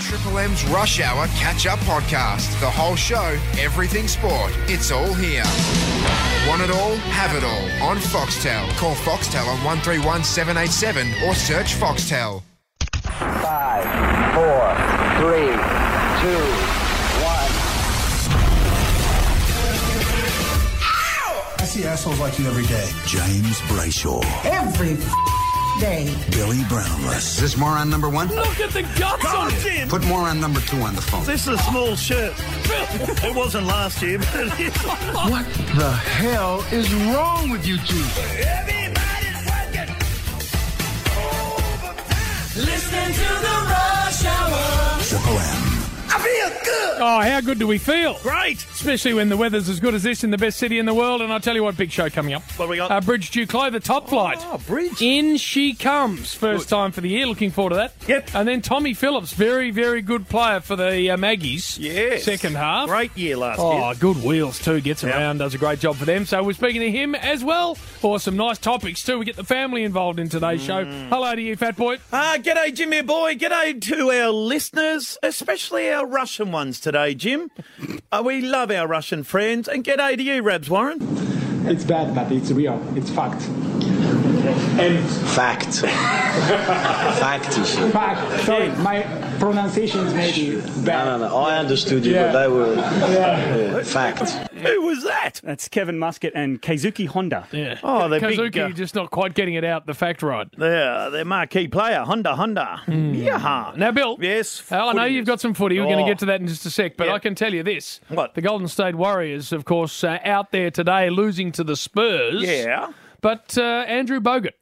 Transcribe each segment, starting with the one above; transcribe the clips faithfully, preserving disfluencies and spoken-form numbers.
Triple M's Rush Hour Catch-Up Podcast. The whole show, everything sport. It's all here. Want it all? Have it all. On Foxtel. Call Foxtel on one three one seven eight seven or search Foxtel. Five, four, three, two, one. I see assholes like you every day. James Brayshaw. Every day. Billy Brownless. Is this moron number one? Look at the guts on him. Put moron number two on the phone. This is a small shirt. It wasn't last year, but it is. What the hell is wrong with you two? Everybody's working. Listening to the Rush Hour. Triple M. I feel good. Oh, how good do we feel? Great. Especially when the weather's as good as this in the best city in the world. And I'll tell you what, big show coming up. What have we got? Uh, Bridge Duclos, the top flight. Oh, Bridge. In she comes. First Good. time for the year. Looking forward to that. Yep. And then Tommy Phillips, very, very good player for the uh, Maggies. Yes. Second half. Great year last Oh, year. good wheels too. Gets Yep. around, does a great job for them. So we're speaking to him as well. Or some nice topics too. We get the family involved in today's show. Hello to you, fat boy. Ah, g'day, Jimmy boy. G'day to our listeners, especially our Russian ones today, Jim. Uh, we love our Russian friends. And g'day to you, Rabs Warren. It's bad, but it's real. It's fact. And Fact. Fact is it. fact. Sorry, my pronunciations may be bad. No, no, no. I understood you, Yeah. but they were Yeah. uh, fact. Who was that? That's Kevin Muscat and Keizuki Honda. Yeah. Oh, they're Kazuki big, uh, just not quite getting it out the fact right. They're their marquee player, Honda, Honda. Yeah. Now, Bill. Yes. Uh, I know footy you've is. got some footy. We're going Oh. to get to that in just a sec, but Yeah. I can tell you this. What? The Golden State Warriors, of course, uh, out there today losing to the Spurs. Yeah. But uh, Andrew Bogut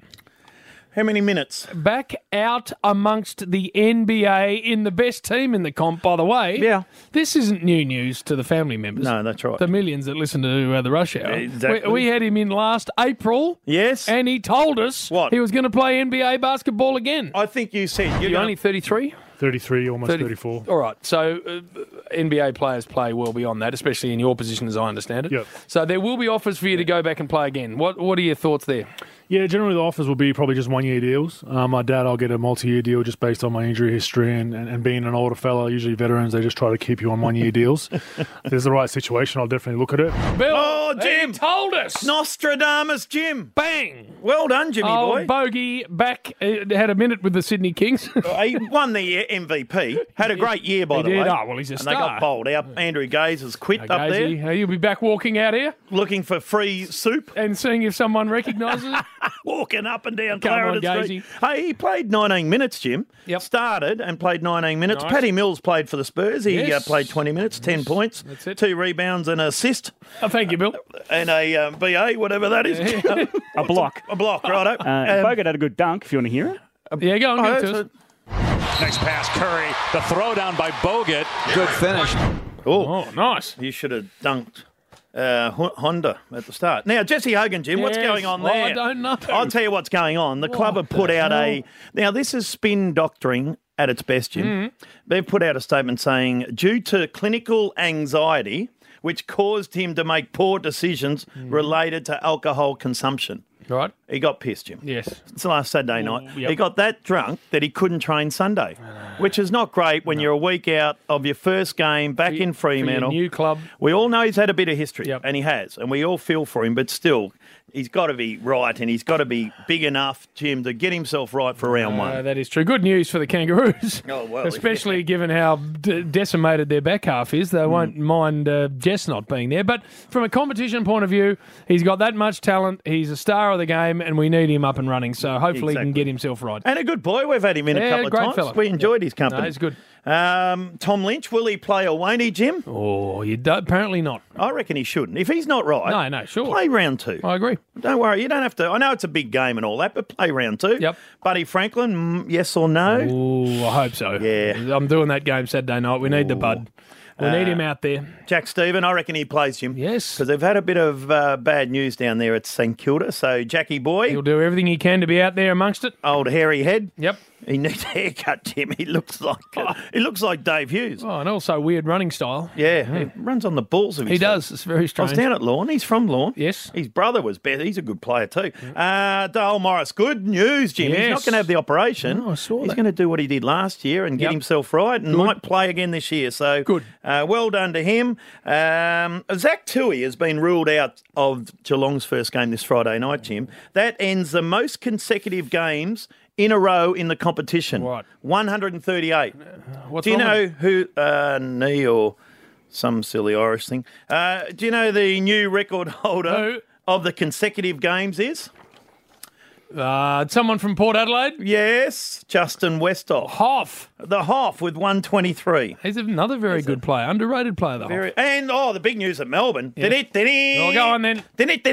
How many minutes? back out amongst the N B A in the best team in the comp, by the way. Yeah. This isn't new news to the family members. No, that's right. The millions that listen to uh, the Rush Hour. Exactly. We, we had him in last April. Yes. And he told us What? he was going to play N B A basketball again. I think you said you're You're gonna- only thirty-three? thirty-three, almost thirty thirty-four. All right. So uh, N B A players play well beyond that, especially in your position, as I understand it. Yep. So there will be offers for you to go back and play again. What What are your thoughts there? Yeah, generally the offers will be probably just one-year deals. Um, my dad, I'll get a multi-year deal just based on my injury history and, and, and being an older fella. Usually veterans, they just try to keep you on one-year deals. If there's the right situation, I'll definitely look at it. Bill, Oh, Jim. he told us. Nostradamus Jim. Bang. Well done, Jimmy Oh, boy. Bogey back. Uh, had a minute with the Sydney Kings. he won the M V P. Had a great year, by He the did. way. Oh, well, he's a and star. they got bowled out. Andrew Gaze has quit up Gazy, there, uh, you'll be back walking out here looking for free soup, and seeing if someone recognises it. walking up and down Come on, Clarendon Street. Gazy. Hey, he played nineteen minutes, Jim. Yep. Started and played nineteen minutes. Nice. Paddy Mills played for the Spurs. He Yes. uh, played twenty minutes, ten points, That's it. two rebounds and an assist, Oh, thank you, Bill. and a um, B A, whatever that is. A block. a block, righto. Uh, Um, Bogut had a good dunk, if you want to hear it. Yeah, go on, oh, give it that's to us. a- Next pass, Curry. The throwdown by Bogut. Good finish. oh, Oh, nice. you should have dunked uh, Ho- Honda at the start. Now, Jesse Hogan, Jim, what's Yes. going on Oh, there? I don't know. I'll tell you what's going on. The club What have put the out a... hell? Now, this is spin doctoring at its best, Jim. Mm-hmm. They've put out a statement saying, due to clinical anxiety, which caused him to make poor decisions Mm. related to alcohol consumption. Right? He got pissed, Jim. Yes. It's last Saturday night. yep. He got that drunk that he couldn't train Sunday, which is not great when you're a week out of your first game back in For your Fremantle. new club. We all know he's had a bit of history, Yep. and he has, and we all feel for him, but still, he's got to be right, and he's got to be big enough, Jim, to get himself right for round Uh, one. that is true. Good news for the Kangaroos. Oh, well, Especially given how d- decimated their back half is. They won't mind uh, Jess not being there. But from a competition point of view, he's got that much talent. He's a star of the game, and we need him up and running. So hopefully he Exactly. can get himself right. And a good boy. We've had him in a Yeah, couple of great times. fella. We enjoyed his company. No, he's good. Um, Tom Lynch, will he play or won't he, Jim? Oh, you do, apparently not. I reckon he shouldn't. If he's not right, No, no, sure. play round two. I agree. Don't worry, you don't have to. I know it's a big game and all that, but play round two. Yep. Buddy Franklin, mm, yes or no? Oh, I hope so. Yeah. I'm doing that game Saturday night. We need the bud. We need him out there. Jack Stephen, I reckon he plays, Jim. Yes. Because they've had a bit of uh, bad news down there at St Kilda. So, Jackie boy, He'll do everything he can to be out there amongst it. old hairy head. Yep. He needs a haircut, Jim. He looks like uh, he looks like Dave Hughes. Oh, and also weird running style. Yeah, he runs on the balls of his He feet. does. It's very I strange. was down at Lawn. He's from Lawn. Yes. His brother was better. He's a good player too. Uh, Dale Morris, good news, Jim. He's not Yes. going to have the operation. No, I saw He's that. going to do what he did last year and get Yep. himself right and Good. might play again this year. So Good. Uh, well done to him. Um, Zach Tui has been ruled out of Geelong's first game this Friday night, Jim. That ends the most consecutive games in a row in the competition. Right. one hundred thirty-eight. What's Do you wrong know with- who, uh, knee or some silly Irish thing? Uh, do you know the new record holder Who? of the consecutive games is? Uh, someone from Port Adelaide? Yes, Justin Westhoff. Hoff. The Hoff with one twenty-three. He's another very good player. Underrated player, though. Very, and, oh, the big news at Melbourne. Yeah. Oh, Oh, go on then.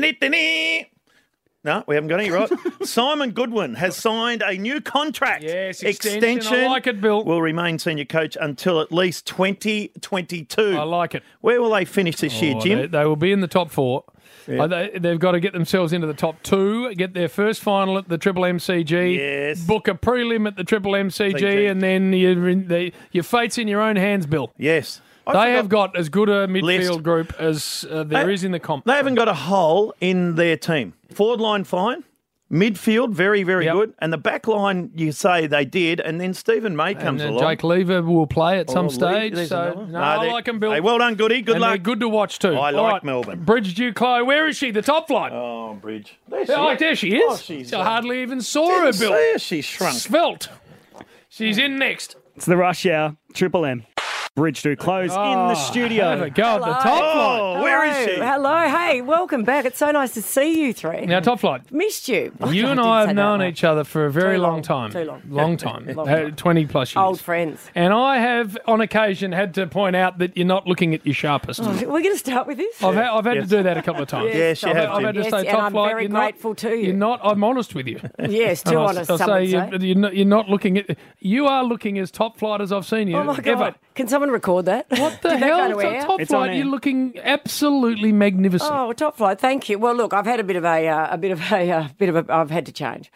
No, we haven't got any right. Simon Goodwin has signed a new contract. Yes, extension. I like it, Bill. Will remain senior coach until at least twenty twenty-two. I like it. Where will they finish this year, Oh, Jim? They, they will be in the top four. Yeah. Uh, they, they've got to get themselves into the top two, get their first final at the Triple M C G, Yes. book a prelim at the Triple M C G, C G. and then you're in the, your fate's in your own hands, Bill. Yes. I They forgot- have got as good a midfield List. group as uh, there They- is in the comp. They haven't got a hole in their team. Forward line, fine. Midfield, very, very Yep. good. And the back line, you say they did, and then Stephen May comes and uh, along. Jake Lever will play at some Oh, Lee- stage. there's So another. no, No, I they- like him, Bill. Hey, well done, Goody. Good and luck. they're good to watch too. I All like right, Melbourne. Bridge Duclos, where is she? The top flight. Oh, Bridge. There oh, there she is. Oh, she's, I uh, hardly even saw her, didn't Bill. see her, she's shrunk. Svelte. She's in next. It's the rush hour. Triple M. Bridge to close in the Oh, studio. Have a go at the top flight. Oh, where is she? Hello, hey, welcome back. It's so nice to see you three. Now, top flight. Missed you. You Oh, and did I say have that known right. each other for a very Too long, long, time. too long. Long time. Long Uh, time. twenty plus years. Old friends. And I have, on occasion, had to point out that you're not looking at your sharpest. Oh, we're going to start with this. I've, ha- I've had Yes. to do that a couple of times. Yes, you I've, have I've to. had to Yes, say and top I'm flight. very you're not- grateful to you. You're not. I'm honest with you. Yes, too And I'll- honest, I'll some say would you're, say. you're, not, you're not looking at. You are looking as top flight as I've seen you Oh my God! ever. Can someone record that? What the Did that hell? go to It's air? a top It's on flight. air. You're looking absolutely magnificent. Oh, top flight. Thank you. Well, look, I've had a bit of a, uh, a bit of a, uh, bit of a. I've had to change.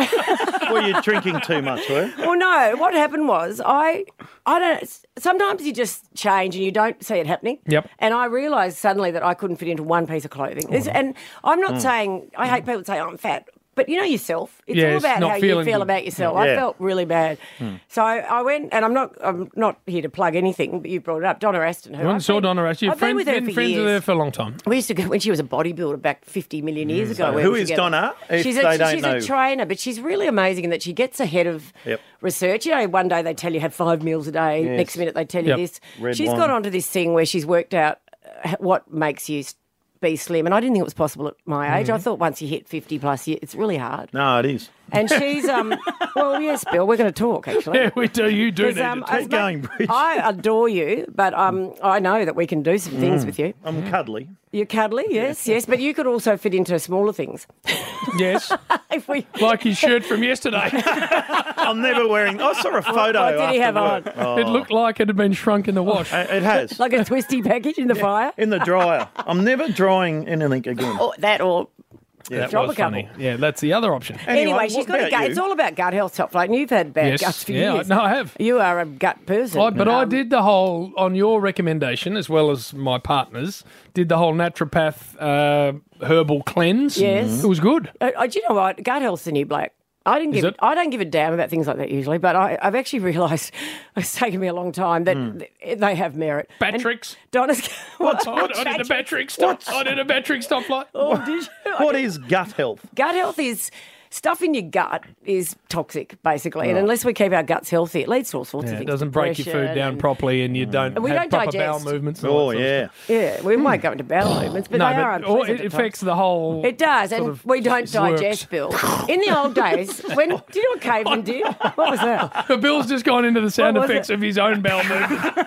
Well, you're drinking too much, were you? Well, no. What happened was I, I don't. Sometimes you just change and you don't see it happening. Yep. And I realised suddenly that I couldn't fit into one piece of clothing. Oh. It's- And I'm not saying I hate people that say I'm fat. But you know yourself. It's Yeah, all it's about not how you feeling feel good. about yourself. Yeah. I felt really bad. So I, I went, and I'm not I'm not here to plug anything, but you brought it up. Donna Aston, who You I've saw been- Donna Aston. You've I've been friends, with her been for friends years. with her for a long time. We used to go when she was a bodybuilder back fifty million years ago. we Who were is together. Donna, if She's, they a, don't she's know? a trainer, but she's really amazing in that she gets ahead of Yep. research. You know, one day they tell you have five meals a day. Yes. Next minute they tell you Yep. this. Red she's wine. got onto this thing where she's worked out uh, what makes you be slim, and I didn't think it was possible at my age. Mm. I thought once you hit fifty plus, you- it's really hard. No, it is. And she's um, well, yes, Bill, we're going to talk actually. Yeah, we do. You do 'Cause, need um, to as Keep mu- going, Bridge. I adore you, but um, I know that we can do some things with you. I'm cuddly. You're cuddly, yes, yes, but you could also fit into smaller things. Yes, if we, like his shirt from yesterday. I'm never wearing. I saw a photo. what did he after have work. on? Oh, It looked like it had been shrunk in the wash. it it has. like a twisty package in the fire. In the dryer. I'm never drying anything again. Or that, or That drop was a couple. funny. Yeah, that's the other option. Anyway, she's what got a about gut. you? It's all about gut health, top flight. And you've had bad Yes, guts for yeah, years. no, I have. You are a gut person. I, but I Um, did the whole, on your recommendation, as well as my partners, did the whole naturopath uh, herbal cleanse. Yes. It was good. Uh, uh, do you know what? Gut health's the new black. I didn't Is give. it? I don't give a damn about things like that usually, but I, I've actually realised it's taken me a long time that th- they have merit. And Batrix. Donna's. What? I, I did a Batrix stop. I did a Batrix stop flight. Oh, did you? What is gut health? Gut health is stuff in your gut is toxic, basically, and unless we keep our guts healthy, it leads to all sorts Yeah, of it things. doesn't break your food depression down and- properly, and you don't We have don't proper digest. bowel movements. and all Oh, that sort of yeah. Yeah, we might go into bowel movements, but No, they are but or unpleasant it at affects times. the whole. It does, and sort of we don't works. digest, Bill. In the old days, when do you know what cavemen did? What was that? But Bill's just gone into the sound What was effects it? of his own bowel movement.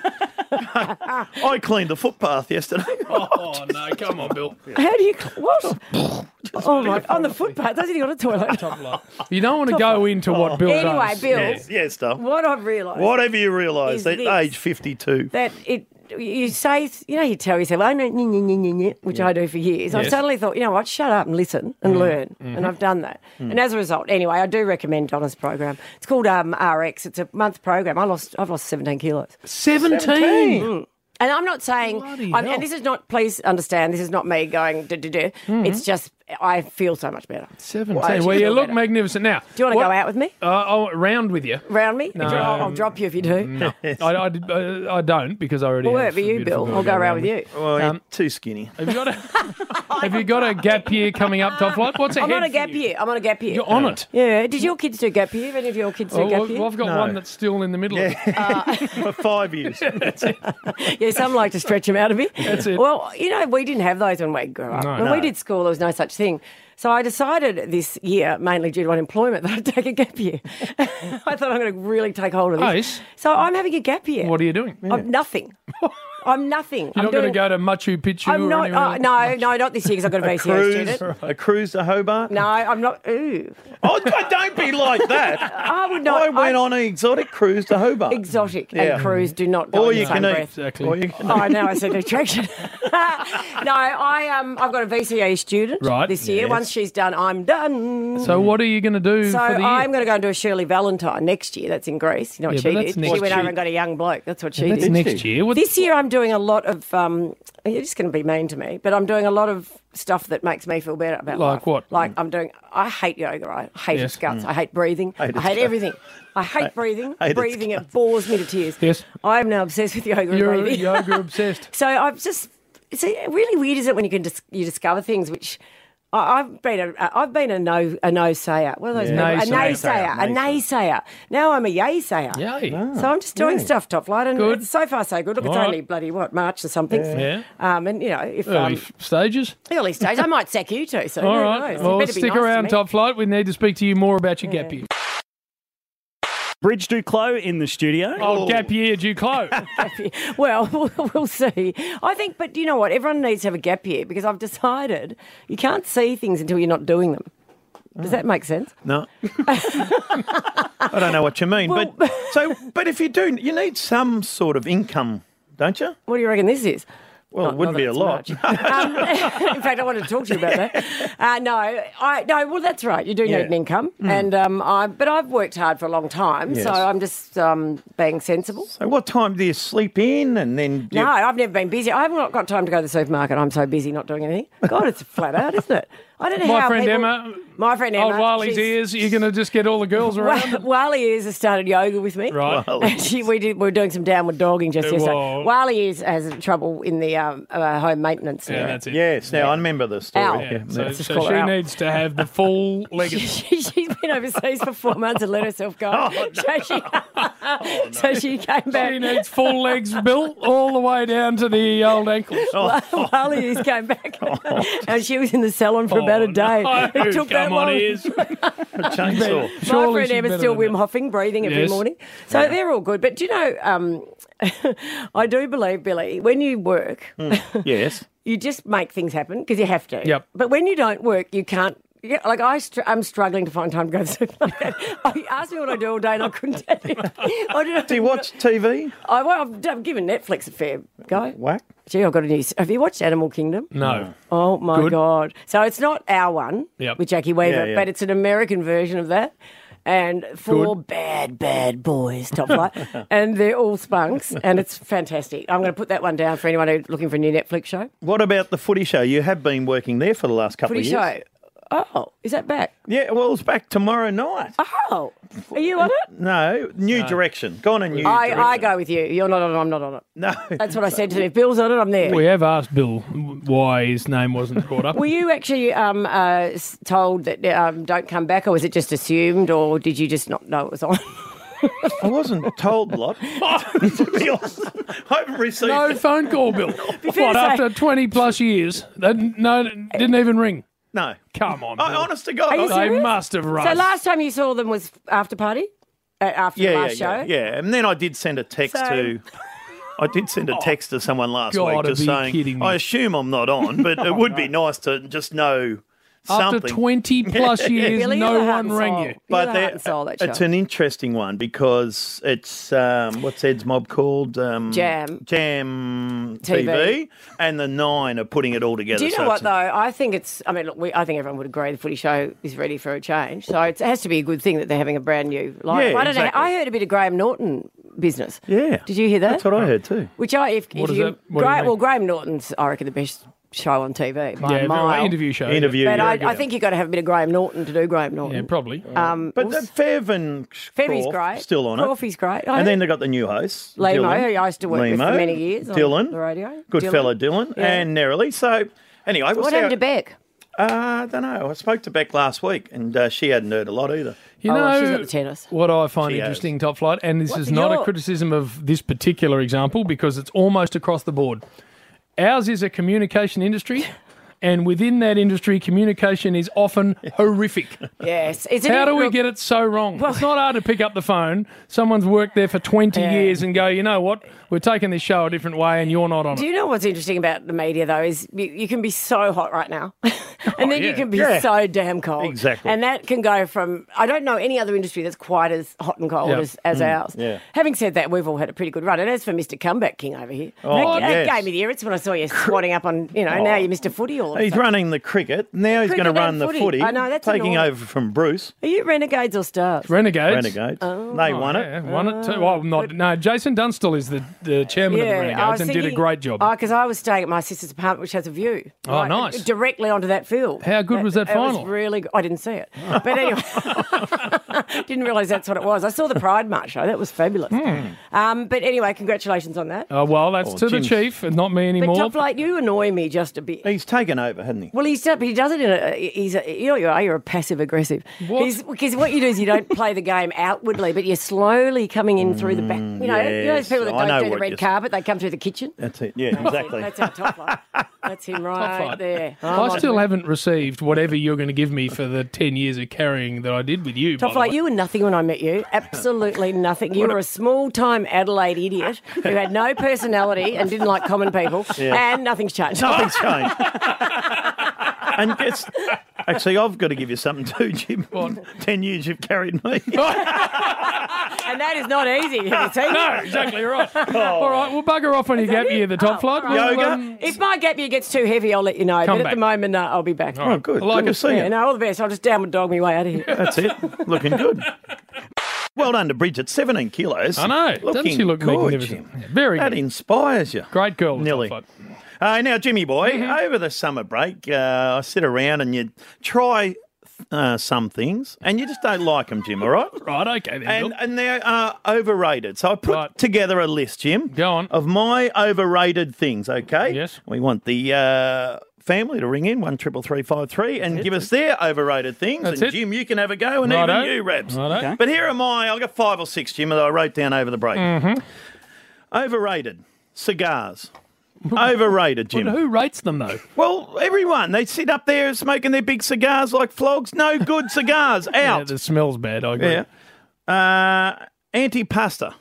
I cleaned the footpath yesterday. Oh no! Come on, Bill. How do you what? Oh my! On the footpath, doesn't he got a toilet? You don't want to go into what Bill Anyway, does. Bill, Yes, yes, stuff. what I've realised Whatever you realise Is at this. age fifty-two. that it you say, you know, you tell yourself, oh, no, nye, nye, nye, nye, nye, which I do for years. I've Yes. suddenly thought, you know what, shut up and listen and learn. And I've done that. And as a result, anyway, I do recommend Donna's program. It's called um, R X. It's a month program. I lost, I've lost seventeen kilos. seventeen. Mm. And I'm not saying, Bloody I'm, hell. and this is not, please understand, this is not me going, duh, duh, duh. It's just, I feel so much better. seventeen. Well, I Well, you feel look better. magnificent. Now, Do you want to what- go out with me? Uh, I'll round with you. Round me? No. I'll, I'll drop you if you do. No, I, I, I, I don't because I already Well, have whatever you, beautiful Bill. girl I'll go around around with you. Well, you're Um, too skinny. Have you got a Have you got a gap year coming up, Top Flight? What's ahead I'm on a for gap you? year. I'm on a gap year. You're on it. Yeah. Did your kids do gap year? Any of your kids do Oh, gap well, year? I've got No. one that's still in the middle of it. For five years. Yeah, some like to stretch them out a bit. That's it. Well, you know, we didn't have those when we grew up. No. when No. we did school, there was no such thing. So I decided this year, mainly due to unemployment, that I'd take a gap year. I thought I'm going to really take hold of this. Nice. So I'm having a gap year. What are you doing? I'm nothing. I'm nothing. You're I'm not going doing- to go to Machu Picchu I'm or not. anywhere Uh, else? no, no, not this year because I've got a V C A Cruise, student. a cruise to Hobart. No, I'm not. Ooh. Oh, don't be like that. I would not. I went I- on an exotic cruise to Hobart. Exotic Yeah. and cruise do not go Or in you the same can eat. breath. Exactly. Or you can Oh, now I see the attraction. no, I um, I've got a V C A student Right. this year. Yes. Once she's done, I'm done. So what are you going to do So for the year? I'm going to go and do a Shirley Valentine next year. That's in Greece. You know what Yeah, she but did? that's She next went over year. and got a young bloke. That's what she That's did. next year. What, This year I'm doing a lot of. Um, you're just going to be mean to me, but I'm doing a lot of stuff that makes me feel better about Like life. what? Like I'm doing. I hate yoga. I hate Yes. its guts. I hate breathing. Hate its I hate guts. everything. I hate breathing. hate its breathing it bores me to tears. Yes. I am now obsessed with yoga and You're breathing. yoga obsessed. So I've just. It's really weird, isn't it, when you can dis- you discover things which. I- I've been a I've been a no a no sayer. What are those Yeah. people? A Naysayer. naysayer. A naysayer. Now I'm a yay sayer. Yay. So I'm just doing stuff, Top Flight, and Good. it's so far so good. Look, it's All right. only bloody what March or something. Yeah. Um, and you know, if Early um, f- stages. early stage, I might sack you too. So All who right. knows? You Well, better be stick nice to around, me. Top Flight. We need to speak to you more about your gap year. Bridge Duclos in the studio. Oh, gap year, Duclos. Well, we'll, we'll see. I think, but you know what? Everyone needs to have a gap year because I've decided you can't see things until you're not doing them. Does that make sense? No. I don't know what you mean. Well- but so but if you do, you need some sort of income, don't you? What do you reckon this is? Well, Not- it wouldn't not be that a it's lot. much. um, in fact, I wanted to talk to you about that. Uh, no, I no. Well, that's right. You do Yeah. need an income, and um, I. But I've worked hard for a long time, Yes. so I'm just um, being sensible. So what time do you sleep in and then do you- No, I've never been busy. I haven't got- got time to go to the supermarket. I'm so busy not doing anything. God, it's flat out, isn't it? I don't know My how friend people- Emma. My friend Emma. Old Wiley's she's- ears. You're going to just get all the girls around. Wally Ears has started yoga with me. Right. And she, we, did, we were doing some downward dogging just Uh, yesterday. well- Wally Ears has trouble in the um, uh, home maintenance. Yeah, area. that's it. Yes, now I remember the story. Ow. Yeah, Yeah. so Let's just so call her she out. needs to have the full leg. of- She, she's been overseas for four months and let herself go. Oh, so, she, so she came back. She needs full legs built all the way down to the old ankles. Wally Ears came back. And she was in the salon for about a day. Oh, no, It took that come on, long. ears. Chainsaw. My Surely friend she's Emma's better still than Wim that. Hofing, breathing every Yes. morning. So they're all good. But do you know, um, I do believe, Billy, when you work, Yes. you just make things happen because you have to. Yep. But when you don't work, you can't. Yeah, like I, str- I'm struggling to find time to go to the supermarket. You asked me what I do all day, and I couldn't tell you. I don't know. Do you watch T V? I, well, I've, I've given Netflix a fair go. Whack. Gee, I've got a new. Have you watched Animal Kingdom? No. Oh my Good. God! So it's not our one Yep. with Jackie Weaver, Yeah, yeah. but it's an American version of that. And four Good. bad, bad boys, top flight, and they're all spunks, and it's fantastic. I'm going to put that one down for anyone who's looking for a new Netflix show. What about the footy show? You have been working there for the last couple Footy of years. show. Oh, is that back? Yeah, well, it's back tomorrow night. Oh, are you on it? No, New Direction. Go on a New I, Direction. I go with you. You're not on it. I'm not on it. No. That's what I said to him. If Bill's on it, I'm there. We have asked Bill why his name wasn't brought up. Were you actually um, uh, s- told that um, don't come back, or was it just assumed, or did you just not know it was on? I wasn't told a lot. to be honest, I haven't received. No phone call, Bill. fair What, to say- after twenty plus years? That, no, didn't even ring. No. Come on, I, Bill. honest to God. Are you I- They serious? must have run. So last time you saw them was after party, uh, after yeah, the yeah, last yeah, show. yeah. And then I did send a text So- to. I did send a text to someone last gotta week just be saying, kidding me. I assume I'm not on, but it would be nice to just know After something. twenty plus years, Billy, no you're the heart one and rang soul. you. You're But the they're- heart and soul, that it's show. an interesting one because it's um, what's Ed's mob called? Um, Jam. Jam T V. T V. And the Nine are putting it all together. Do you know so what it's- though? I think it's. I mean, look, we, I think everyone would agree the footy show is ready for a change. So it's, it has to be a good thing that they're having a brand new. Like, Yeah, I don't exactly. know. I heard a bit of Graham Norton business. Yeah. Did you hear that? That's what I heard too. Which I, if, What if is you, that? What do you Gra- mean? well, Graham Norton's, I reckon, the best show on T V by Yeah, a mile. interview show. Interview. But yeah, I, yeah. I think you've got to have a bit of Graham Norton to do Graham Norton. Yeah, probably. Um, But we'll that Fairvin Fairvy's Crawf, great. still on Crawfy's it. great. I And heard- then they got the new host, Lemo, Dylan. who I used to work with for Lemo, many years on Dylan, the radio. good Dylan. fella Dylan, Yeah. and Nerily. So anyway, we'll What see happened how- to Beck? Uh, I don't know. I spoke to Beck last week, and uh, she hadn't heard a lot either. You Oh, know, well, she's got the tennis. what I find She has. interesting, Top Flight, and this What's is not your- a criticism of this particular example because it's almost across the board. Ours is a communication industry, and within that industry, communication is often horrific. Yes. Is it How do we look, get it so wrong? It's not hard to pick up the phone. Someone's worked there for twenty Yeah. years and go, you know what? We're taking this show a different way and you're not on Do it. you know what's interesting about the media, though, is you, you can be so hot right now, and then you yeah. can be Yeah. so damn cold. Exactly. And that can go from, I don't know any other industry that's quite as hot and cold Yeah. as, as ours. yeah. Having said that, we've all had a pretty good run. And as for Mister Comeback King over here, Oh, that, that yes. gave me the irrits when I saw you squatting up on, you know, now you're Mister Footy all of a He's sudden. running the cricket. Now he's Cricket going to run and the footy. footy. I know, that's taking annoying. over from Bruce. Are you Renegades or Stars? Renegades. Renegades. they won Oh, Yeah, it. won it too. Well, not, no, Jason Dunstall is the, the chairman of the I Renegades was and did a thinking- great job. Oh, because I was staying at my sister's apartment, which has a view. Oh, nice. Directly onto that field. How good was that It final? was really good. I didn't see it. But anyway, didn't realise that's what it was. I saw the Pride March show. That was fabulous. Hmm. Um, but anyway, congratulations on that. Oh, well, that's Oh, to Jim's- the chief and not me But anymore. Top Flight, you annoy me just a bit. He's taken over, hasn't he? Well, he's but he does it in a. He's a, you know what you are. You're a passive aggressive. What? Because what you do is you don't play the game outwardly, but you're slowly coming in through the back. You know, you know those yes. people that I know don't do the what red you're- carpet. They come through the kitchen. That's it. Yeah, exactly. That's our Top Flight. That's him right Flight. there. I Oh, still my- haven't received whatever you're going to give me for the ten years of carrying that I did with you. by Top the Flight, way. you were nothing when I met you. Absolutely nothing. You were a small-time Adelaide idiot who had no personality and didn't like common people, Yeah. and nothing's changed. Nothing's changed. And guess, actually, I've got to give you something too, Jim. Ten years you've carried me. And that is not easy. Have you seen No, it? exactly right. All right, we'll bugger off on your gap year, the Top Oh, Flight. all We'll, Yoga? um, If my gap year gets too heavy, I'll let you know. Come but back. at the moment, no, I'll be back. Oh, good. I like Good to it. see Yeah, you. no, all the best. I'll just downward dog my way out of here. That's it. Looking good. Well done to Bridget, seventeen kilos. I know. Doesn't Looking she look good, magnificent? Jim. Yeah, very That good. inspires you. Great girl, the Nelly. Top Flight. Uh, now, Jimmy boy, Mm-hmm. over the summer break, uh, I sit around and you try uh, some things and you just don't like them, Jim, all right? Right, okay then. And, Bill. and they are overrated. So I put Right. together a list, Jim. Go on. Of my overrated things, okay? Yes. We want the uh, family to ring in, one triple three five three, and give us their overrated things. That's and it. Jim, you can have a go, and Righto. even you, Rebs. Righto. Okay. But here are my, I've got five or six, Jim, that I wrote down over the break. Mm-hmm. Overrated. Cigars. Overrated, Jim. Who rates them, though? Well, everyone. They sit up there smoking their big cigars like flogs. No good cigars. Yeah, Out. the smell's bad, I agree. Yeah. Uh, antipasta.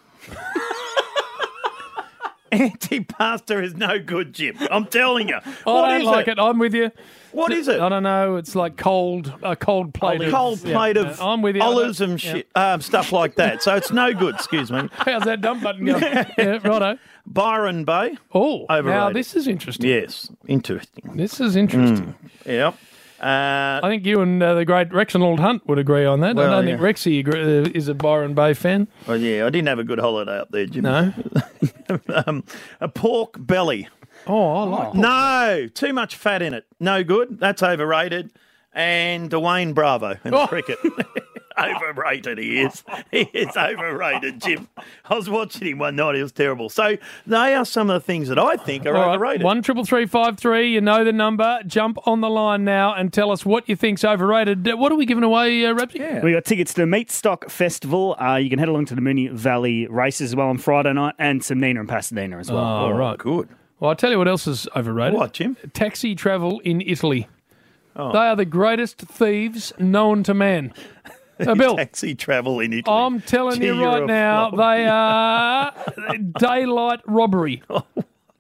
Antipasta is no good, Jim. I'm telling you. I What don't is like it? I'm with you. What is it? I don't know. It's like cold, a cold plate of... Cold plate yeah, of I'm with you. I olives don't- and yeah. shit, um, stuff like that. So it's no good. Excuse me. How's that dump button going? yeah, righto. Byron Bay. Oh, now Overrated. this is interesting. Yes, interesting. This is interesting. Yep. Uh, I think you and uh, the great Reginald Hunt would agree on that. Well, I don't think yeah. Rexy agree, uh, is a Byron Bay fan. well, yeah, I didn't have a good holiday up there, Jim. No. um, a pork belly. Oh, I like No, too much fat in it. No good. That's overrated. And Dwayne Bravo in Oh. cricket. Overrated he is. He is overrated, Jim. I was watching him one night. He was terrible. So they are some of the things that I think are All right, overrated. one triple three five three. You know the number. Jump on the line now and tell us what you think's overrated. Uh, What are we giving away, uh, Rabsy? Yeah. We got tickets to the Meat Stock Festival. Uh, you can head along to the Moonee Valley races as well on Friday night, and some Nina and Pasadena as well. Oh, right. Good. Well, I'll tell you what else is overrated. What, Jim? Taxi travel in Italy. Oh. They are the greatest thieves known to man. Uh, Bill, Taxi travel in Italy. I'm telling Gee, you you're right a now, flog. they are daylight robbery.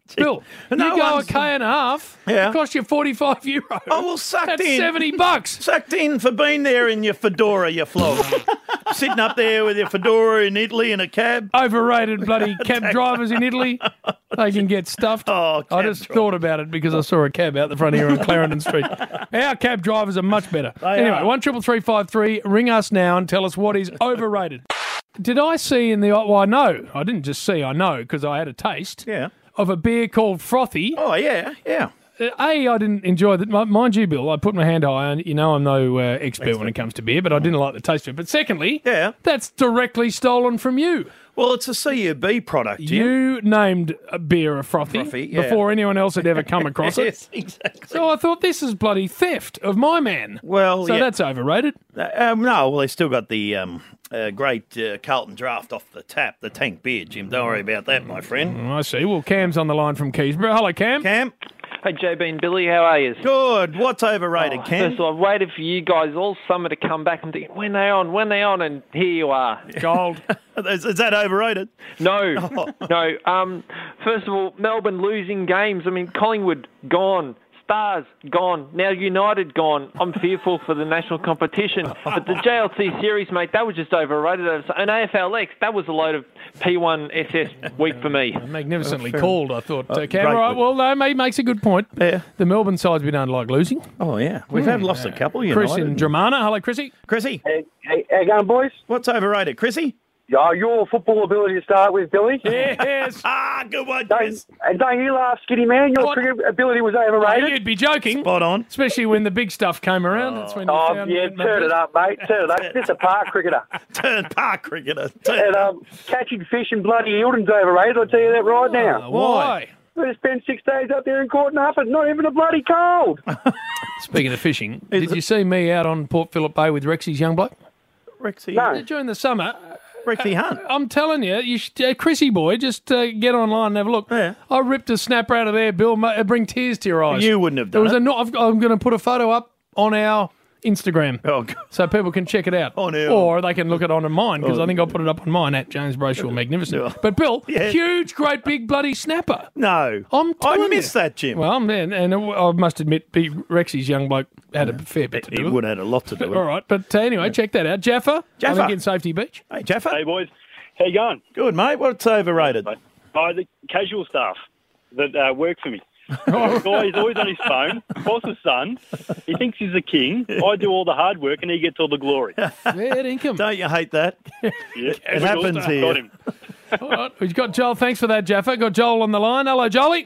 Bill, No you go one's- a K and a half. Yeah. It cost you forty-five euro. Oh, well, sucked That's in. seventy bucks. Sucked in for being there in your fedora, you flog. Sitting up there with your fedora in Italy in a cab. Overrated bloody cab drivers in Italy. They can get stuffed. Oh, I just thought about it because I saw a cab out the front here on Clarendon Street. Our cab drivers are much better. They anyway, are. one triple three five three. Ring us now and tell us what is overrated. Did I see in the well? I know I didn't just see. I know because I had a taste. Yeah. Of a beer called Frothy. Oh yeah, yeah. Uh, A, I didn't enjoy that. Mi- Mind you, Bill, I put my hand high, and you know I'm no uh, expert when it comes to beer, but I didn't like the taste of it. But secondly, Yeah. that's directly stolen from you. Well, it's a C U B product, Jim. You named a beer a Frothy, Frothy, yeah. before anyone else had ever come across it. Yes, exactly. So I thought this is bloody theft of my man. Well, so yeah. that's overrated. Uh, um, no, well, they still got the um, uh, great uh, Carlton Draft off the tap, the tank beer, Jim. Don't worry about that, my friend. Oh, I see. Well, Cam's on the line from Keysborough. Hello, Cam. Cam. Hey, J B and Billy, how are you? Good. What's overrated, Oh, Cam? First of all, I've waited for you guys all summer to come back and think, when they on, when they on, and here you are. Gold. is, is that overrated? No, Oh. no. Um, first of all, Melbourne losing games. I mean, Collingwood gone. Stars gone. Now United gone. I'm fearful for the national competition. But the J L T series, mate, that was just overrated. And A F L X, that was a load of P one S S week for me. Magnificently Oh, fair. called, I thought. Oh, Uh, Cam, great all right, week. well, no, mate, makes a good point. Yeah. The Melbourne sides we don't like losing. Oh, yeah. We've had lost a couple, you Chris and Dramana. Hello, Chrissy. Chrissy. Hey, hey, how you going, boys? What's overrated, Chrissy? Oh, your football ability to start with, Billy. Yes. ah, good one, Chris. And don't you laugh, Skitty man. Your What? cricket ability was Oh, overrated. you'd be joking. Spot on. Especially when the big stuff came around. That's when you Oh, found yeah, it. turn it up, mate. Turn it up. Just a park cricketer. Turn park cricketer. Turn And um, catching fish in bloody Eildon's overrated, I'll tell you that right now. Uh, why? We just spent six days up there in Court and Hufford, not even a bloody cold. Speaking of fishing, did you see me out on Port Phillip Bay with Rexy's young bloke? Rexy. No. During the summer. Rexy Hunt. I'm telling you, you should, uh, Chrissy boy, just uh, get online and have a look. Yeah. I ripped a snapper out of there, Bill. ma- It'd bring tears to your eyes. You wouldn't have There done was it. a. no- I've, I'm going to put a photo up on our Instagram. Oh, God. So people can check it out. On our- Or they can look it on mine, because Oh. I think I'll put it up on mine at James Brayshaw Magnificent. Yeah. But Bill, Yeah. huge, great, big bloody snapper. No. I'm I telling missed you. that, Jim. Well, man, and I must admit, B- Rexy's young bloke had a fair bit to It do with would have had a lot to do with it. All right, but uh, anyway, check that out. Jaffa, Jaffa. I think in Safety Beach. Hey, Jaffa. Hey, boys. How you going? Good, mate. What's overrated? Oh, the casual staff that uh, work for me. The guy is always on his phone. Boss's son. He thinks he's the king. I do all the hard work and he gets all the glory. Fair income. Don't you hate that? Yeah, It happens Got here. him. All right, we've got Joel. Thanks for that, Jaffa. Got Joel on the line. Hello, Jolie.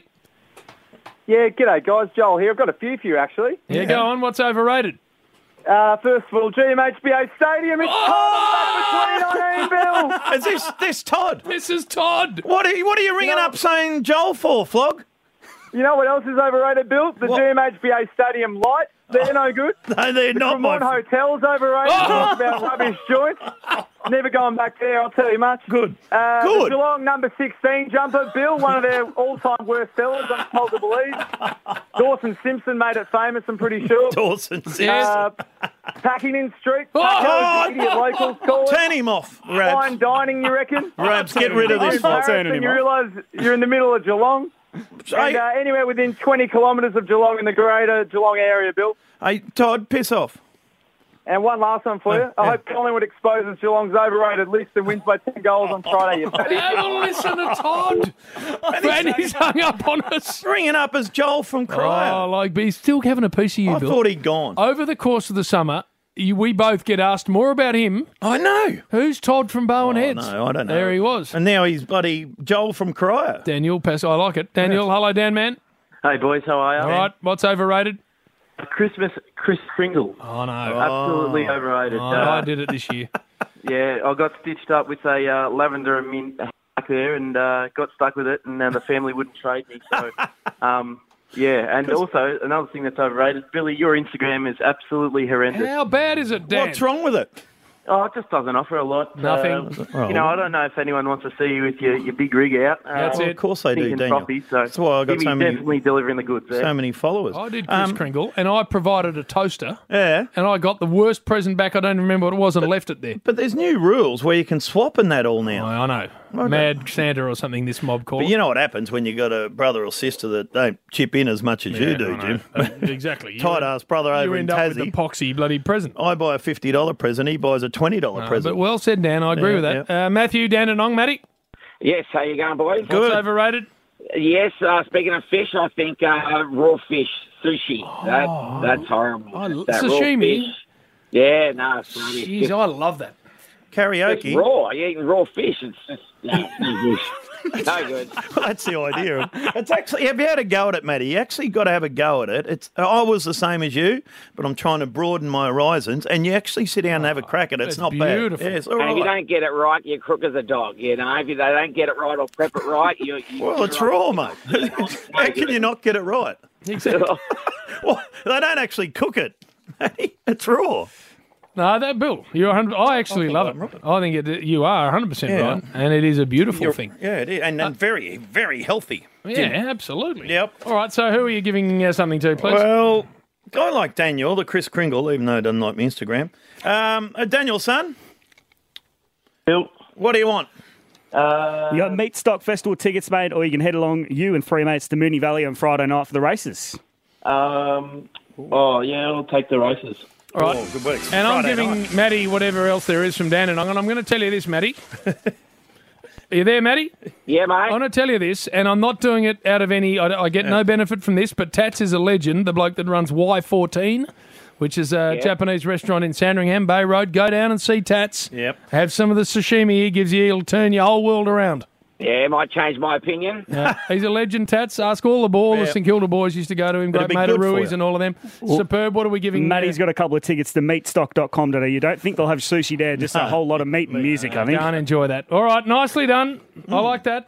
Yeah, g'day, guys. Joel here. I've got a few for you, actually. Yeah, go on. What's overrated? Uh, first of all, G M H B A Stadium. It's Oh! twenty nineteen, Bill. Is this this Todd? This is Todd. What are you, what are you ringing No. up saying Joel for, Flog? You know what else is overrated, Bill? The What? G M H B A Stadium lights. They're no good. No, they're The not, my Cremorne friend. Hotel's overrated. Oh! Talk about rubbish joints. Never going back there, I'll tell you much. Good. Uh, Good. The Geelong number sixteen jumper, Bill, one of their all-time worst sellers, I'm told to believe. Dawson Simpson made it famous, I'm pretty sure. Dawson Simpson. Uh, Packington Street. Oh! As the idiot locals call it. Turn him off, Rabs. Fine dining, you reckon? Rabs, get rid of this. It's embarrassing. You realise you're in the middle of Geelong. And uh, anywhere within twenty kilometres of Geelong in the greater Geelong area, Bill. Hey, Todd, piss off. And one last one for you. I hope Collingwood exposes Geelong's overrated list and wins by ten goals on Friday. You fatty. Have a listen to Todd. And he's hung up on us. Ringing up as Joel from Cryer. Oh, like, but he's still having a piece of you, I Bill. thought he'd gone. Over the course of the summer, you, we both get asked more about him. I know. Who's Todd from Bowen Oh, Heads? no, I don't know. There he was. And now he's bloody Joel from Cryer. Daniel, pass. I like it. Daniel, hello, Dan, man. Hey, boys, how are you? All right, what's overrated? Christmas, Chris Kringle. Oh, no. Absolutely overrated. Oh, Uh, I did it this year. Yeah, I got stitched up with a uh, lavender and mint hack there and uh, got stuck with it, and uh, the family wouldn't trade me. So, um, yeah, and also another thing that's overrated, Billy, your Instagram is absolutely horrendous. How bad is it, Dan? What's wrong with it? Oh, it just doesn't offer a lot. Nothing. Uh, you know, I don't know if anyone wants to see you with your, your big rig out. Uh, That's it. Of course they do, thinking Daniel. coffee, so That's why I got Jimmy's so many, definitely delivering the goods there. so many followers. I did Chris Um, Kringle, and I provided a toaster, Yeah. and I got the worst present back. I don't remember what it was, and left it there. But there's new rules where you can swap in that all now. I know. Mad Santa or something, this mob call But it. you know what happens when you got a brother or sister that don't chip in as much as Yeah, you do, I Jim. know. Uh, exactly. You- Tight ass brother you over in end up with Tassie. the poxy bloody present. I buy a fifty dollar present, he buys a twenty dollar Uh, present. but well said, Dan. I agree Yeah, with that. Uh, Matthew, Dandenong, Matty. Yes, how you going, boys? What's overrated? Yes, uh, speaking of fish, I think uh, raw fish, sushi. That, that's horrible. Oh, that raw sashimi? fish. Yeah, no, it's rubbish. Jeez, I love that. Karaoke. It's raw. You're eating raw fish. It's just no, no good. No good. Well, that's the idea. It's actually, have you had a go at it, Matty? You actually got to have a go at it. It's I was the same as you, but I'm trying to broaden my horizons, and you actually sit down and have a crack at it. It's That's not beautiful. bad. Yeah, it's all And if you right. don't get it right, you're crook as a dog. You know, if you, they don't get it right or prep it right, you. you Well, it's raw, mate. How can you not get it right? Exactly. Well, they don't actually cook it. Matty. It's raw. No, that Bill, you're one hundred I actually love it. I think it, you are one hundred percent Yeah. right, and it is a beautiful You're- thing. Yeah, it is, and, and very, very healthy. Yeah, absolutely. Yep. All right, so who are you giving uh, something to, please? Well, guy like Daniel, the Chris Kringle, even though he doesn't like my Instagram. Um, uh, Daniel, son. Bill. What do you want? Uh, You got Meat Stock Festival tickets, mate, or you can head along, you and three mates, to Moonee Valley on Friday night for the races. Um, oh, yeah, I'll take the races. All right. Oh, good work. And I'm Friday giving night. Maddie whatever else there is from Dan and I'm going to tell you this, Maddie. Are you there, Maddie? Yeah, mate. I'm going to tell you this, and I'm not doing it out of any... I, I get no benefit from this, but Tats is a legend, the bloke that runs Y fourteen, which is a Yeah. Japanese restaurant in Sandringham, Bay Road. Go down and see Tats. Yep. Have some of the sashimi he gives you. It'll turn your whole world around. Yeah, might change my opinion. Yeah. He's a legend, Tats. Ask all the ball. The Yep. St Kilda boys used to go to him. It'll Great be mate of good for Ruiz you. and all of them. Superb. What are we giving? Matty's got a couple of tickets to meatstock dot com today. You don't think they'll have sushi there, just a whole lot of meat and music, I think. Can't enjoy that. All right, nicely done. I like that.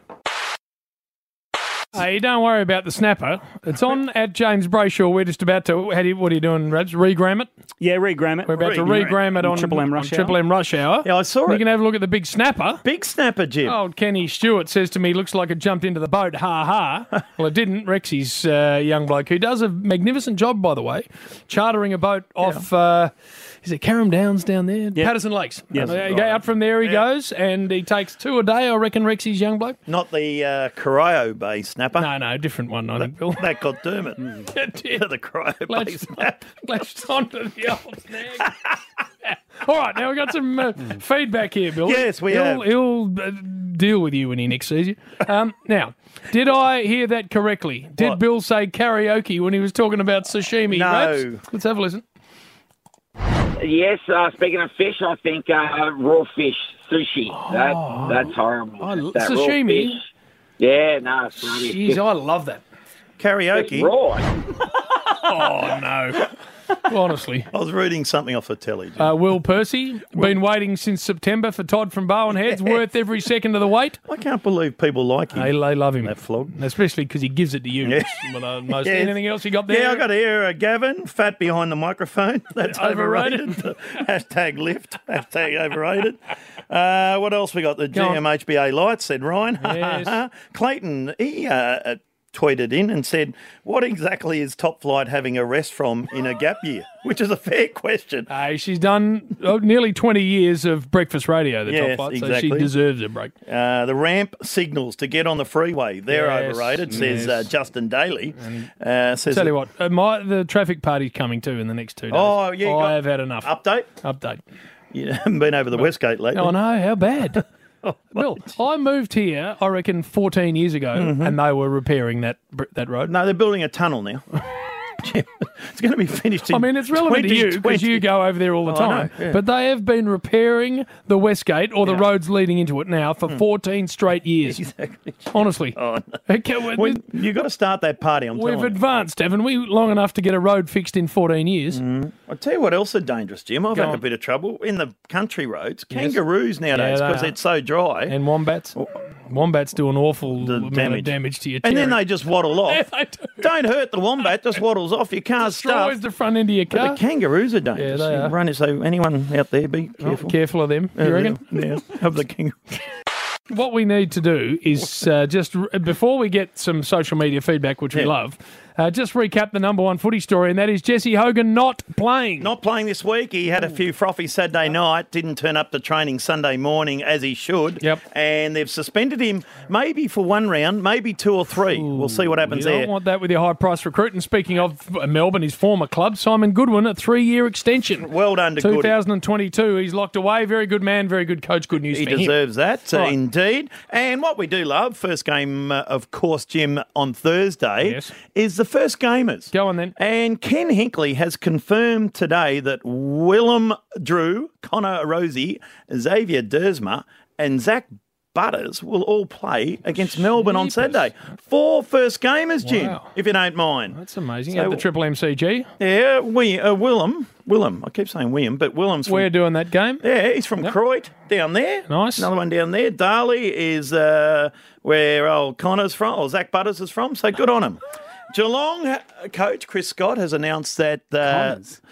Hey, don't worry about the snapper. It's on at James Brayshaw. We're just about to. How do you, what are you doing, Rabs? Regram it? Yeah, regram it. We're about to Regram. regram it on Triple M on Rush Triple Hour. M Rush Hour. Yeah, I saw You it. can have a look at the big snapper. Big snapper, Jim. Old Kenny Stewart says to me, looks like it jumped into the boat. Ha ha. Well, it didn't. Rexy's uh, young bloke, who does a magnificent job, by the way, chartering a boat off. Uh, is it Carrum Downs down there? Patterson Lakes. Yes. Uh, you go out from there he goes, and he takes two a day, I reckon, Rexy's young bloke. Not the uh, Cryo Bay snapper. No, no, different one, I think, Bill. That got Dermot. It did. the Cryo Bay Latched, snap. latched onto the old snag. All right, now we've got some uh, feedback here, Bill. Yes, we he'll, have. He'll uh, deal with you when he next sees you. Um, now, did I hear that correctly? Did What? Bill say karaoke when he was talking about sashimi? No. Rabs? Let's have a listen. Yes, uh, speaking of fish, I think uh, raw fish, sushi. That, that's horrible. Oh, that raw sashimi? fish. Yeah, no, it's rubbish. Jeez, I love that. Karaoke. It's raw. Oh, no. Honestly. I was reading something off the telly. Jim. Uh, Will Percy, been waiting since September for Todd from Bowen Heads, worth every second of the wait. I can't believe people like him. They, they love him. That flog. Especially because he gives it to you. Yeah. Well, uh, most, Yes. Anything else you got there? Yeah, I got here, uh, Gavin, fat behind the microphone. That's Overrated. overrated. Hashtag lift. Hashtag overrated. Uh, what else we got? The G Go on. M H B A lights, said Ryan. Yes. Clayton, he uh, uh, tweeted in and said, what exactly is Top Flight having a rest from in a gap year? Which is a fair question. Hey, she's done oh, nearly twenty years of breakfast radio, the Yes, top flight, so exactly. she deserves a break. Uh, the ramp signals to get on the freeway, they're Yes, overrated, says yes. uh, Justin Daly. Uh, says Tell you what, uh, my, the traffic party's coming too in the next two days. Oh, yeah, you I got- have had enough. Update? Update. You haven't been over the Westgate lately. Oh, no, how bad? Well, I moved here, I reckon, fourteen years ago, and they were repairing that br- that road. No, they're building a tunnel now. It's going to be finished in I mean, it's relevant to you because twenty twenty. you go over there all the Oh, I time. know, yeah. But they have been repairing the Westgate or the Yeah. roads leading into it now for fourteen straight years. Exactly. Honestly. Oh, Okay, well, When, you've got to start that party, I'm we've telling you. advanced, haven't we? Long enough to get a road fixed in fourteen years. I'll tell you what else are dangerous, Jim. I've Go had a on. bit of trouble in the country roads. Yes. Kangaroos nowadays, Yeah, they because are. it's so dry. And wombats. Wombats do an awful amount damage. of damage to your And then cherry. they just waddle off. Yeah, they do. Don't hurt the wombat, just waddles off. You can't Destroys stuff. the front end of your But car. the kangaroos are dangerous. Yeah, they You are. Run it, so anyone out there, be Oh, careful. careful of them, you Uh, reckon? Yeah, of the kangaroo. What we need to do is uh, just r- before we get some social media feedback, which we Yeah. love, Uh, just recap the number one footy story, and that is Jesse Hogan not playing. Not playing this week. He had a few frothy Saturday night, didn't turn up to training Sunday morning as he should. Yep. And they've suspended him maybe for one round, maybe two or three. Ooh, we'll see what happens you there. don't want that with your high-price recruit. And speaking of Melbourne, his former club, Simon Goodwin, a three-year extension. Well done to Goody. twenty twenty-two. He's locked away. Very good man, very good coach. Good news He for him. deserves that, uh, Right. indeed. And what we do love, first game, uh, of course, Jim, on Thursday, Yes. is the first gamers. Go on then. And Ken Hinkley has confirmed today that Willem Drew, Connor Rosie, Xavier Dersma, and Zach Butters will all play against Melbourne on Jeepers. Saturday. Four first gamers, Jim, Wow. if you don't mind. That's amazing. So- At the Triple M C G. Yeah, we uh, Willem, Willem. I keep saying William, but Willem's from We're doing that game. yeah, he's from Yep. Croydon, down there. Nice. Another one down there. Darley is uh, where old Connor's from, or Zach Butters is from, so good on him. Geelong uh, coach Chris Scott has announced that uh,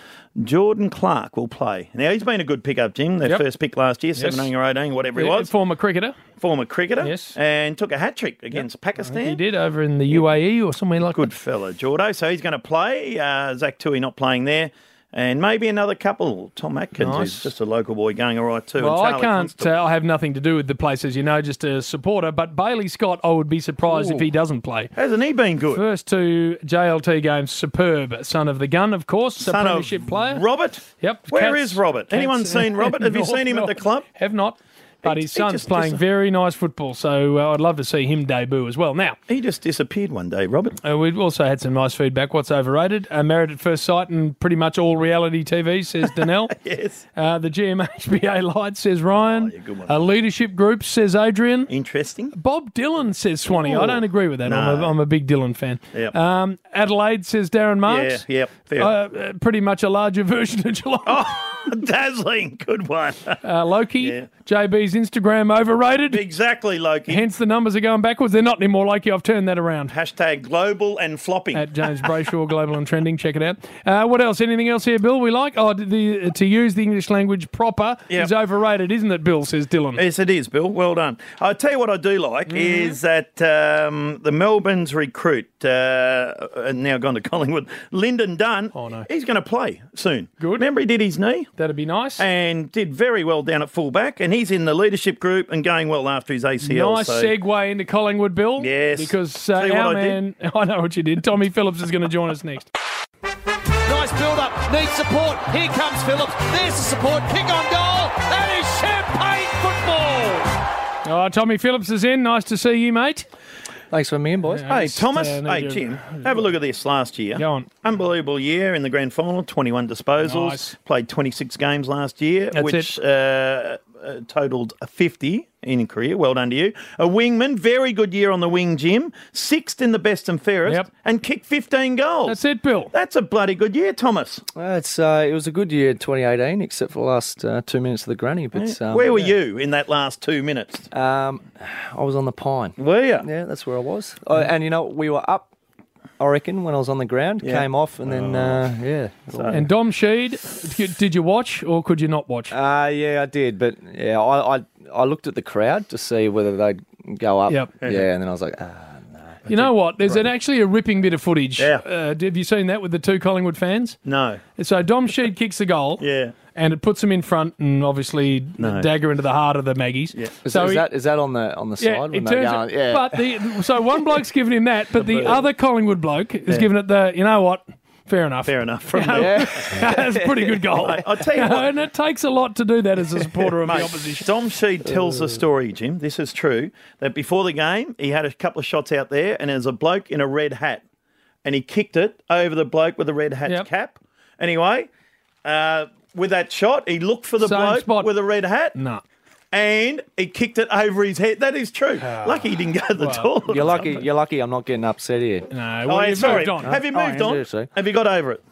Jordan Clark will play. Now, he's been a good pickup, Jim. Their Yep. first pick last year, Yes. seventeen or eighteen, whatever he Yeah, was. Former cricketer. Former cricketer. Yes. And took a hat-trick against Pakistan. He did over in the U A E or somewhere like Good that. fella, Jordo. So he's going to play. Uh, Zach Tui not playing there. And maybe another couple. Tom Atkins, Nice. who's just a local boy going all right too. Well, and I Charlie can't. Constable. Uh, I have nothing to do with the place, as you know, just a supporter. But Bailey Scott, I would be surprised Ooh. if he doesn't play. Hasn't he been good? First two J L T games, superb. Son of the gun, of course. Son a of premiership player. Robert? Yep. Where is Robert? Anyone seen Robert? Have you North seen him at the Melbourne. club? Have not. But He- his he son's just playing dis- very nice football, so uh, I'd love to see him debut as well. Now, He just disappeared one day, Robert. uh, we've also had some nice feedback. What's overrated? Uh, Married at First Sight and pretty much all reality T V, says Danelle. Yes. Uh, the G M H B A Light, says Ryan. Oh, yeah, good one. A leadership group, says Adrian. Interesting. Bob Dylan, says Swanee. I Oh, don't agree with that. I'm, a, no. I'm a big Dylan fan. Yep. Um, Adelaide, says Darren Marks. Yeah, yep. Fair. Uh, uh, pretty much a larger version of Geelong. Oh, dazzling. Good one. Uh, Loki, Yeah. J B's Instagram overrated. Exactly, Loki. Hence the numbers are going backwards. They're not anymore, Loki. I've turned that around. Hashtag global and flopping. At James Brayshaw, Global and Trending. Check it out. Uh, what else? Anything else here, Bill? We like? Oh, the, to use the English language proper Yep. is overrated, isn't it, Bill? Says Dylan. Yes, it is, Bill. Well done. I'll tell you what I do like Mm-hmm. is that um, the Melbourne's recruit, uh, now gone to Collingwood, Lyndon Dunn, Oh, no. he's going to play soon. Good. Remember he did his knee? That'd be nice. And did very well down at fullback, and he's in the leadership group and going well after his A C L. Nice so. segue into Collingwood, Bill. Yes. Because uh, See what our I did? man, I know what you did. Tommy Phillips is going to join us next. Nice build up, needs support. Here comes Phillips. There's the support. Kick on goal. That is champagne football. Oh, Tommy Phillips is in. Nice to see you, mate. Thanks for me in, boys. Hey, Just, Thomas. uh, need hey, to- Jim. Have a look at this last year. Go on. Unbelievable year in the grand final, twenty-one disposals. Nice. Played twenty-six games last year, That's which uh, uh, totalled fifty in a career. Well done to you. A wingman, very good year on the wing, Jim. Sixth in the best and fairest, Yep. and kicked fifteen goals. That's it, Bill. That's a bloody good year, Thomas. Uh, it's uh, it was a good year in twenty eighteen, except for the last uh, two minutes of the granny. But um, Where were yeah. you in that last two minutes? Um, I was on the pine. Were you? Yeah, that's where I was. Uh, and you know, we were up. I reckon when I was on the ground, Yeah. came off, and then uh, yeah. And Dom Sheed, did you watch or could you not watch? Uh, yeah, I did, but yeah, I, I I looked at the crowd to see whether they'd go up. Yep. Yeah, and then I was like, ah, no. You know what? There's an, actually a ripping bit of footage. Yeah. Uh, have you seen that with the two Collingwood fans? No. So Dom Sheed kicks the goal. Yeah. And it puts him in front and obviously No. dagger into the heart of the Maggies. Yeah. Is, So is he- that is that on the on the Yeah, side? it they're turns going, out, yeah. but the, so one bloke's giving him that, but the bird. other Collingwood bloke is Yeah. giving it the, you know what, fair enough. Fair enough. From yeah. That's a pretty good goal. Mate, I'll tell you what. And it takes a lot to do that as a supporter of Mate, the opposition. Dom Sheed tells the story, Jim. This is true. That before the game, he had a couple of shots out there, and there's a bloke in a red hat, and he kicked it over the bloke with the red hat's Yep. cap. Anyway, uh, with that shot, he looked for the Same bloke spot. with a red hat, No. and he kicked it over his head. That is true. Lucky he didn't go to the well, toilet. You're lucky. You're lucky. I'm not getting upset here. No, Oh, well, yeah, you've sorry. moved on. Have you Oh, moved yeah, on? see. Have you got over it?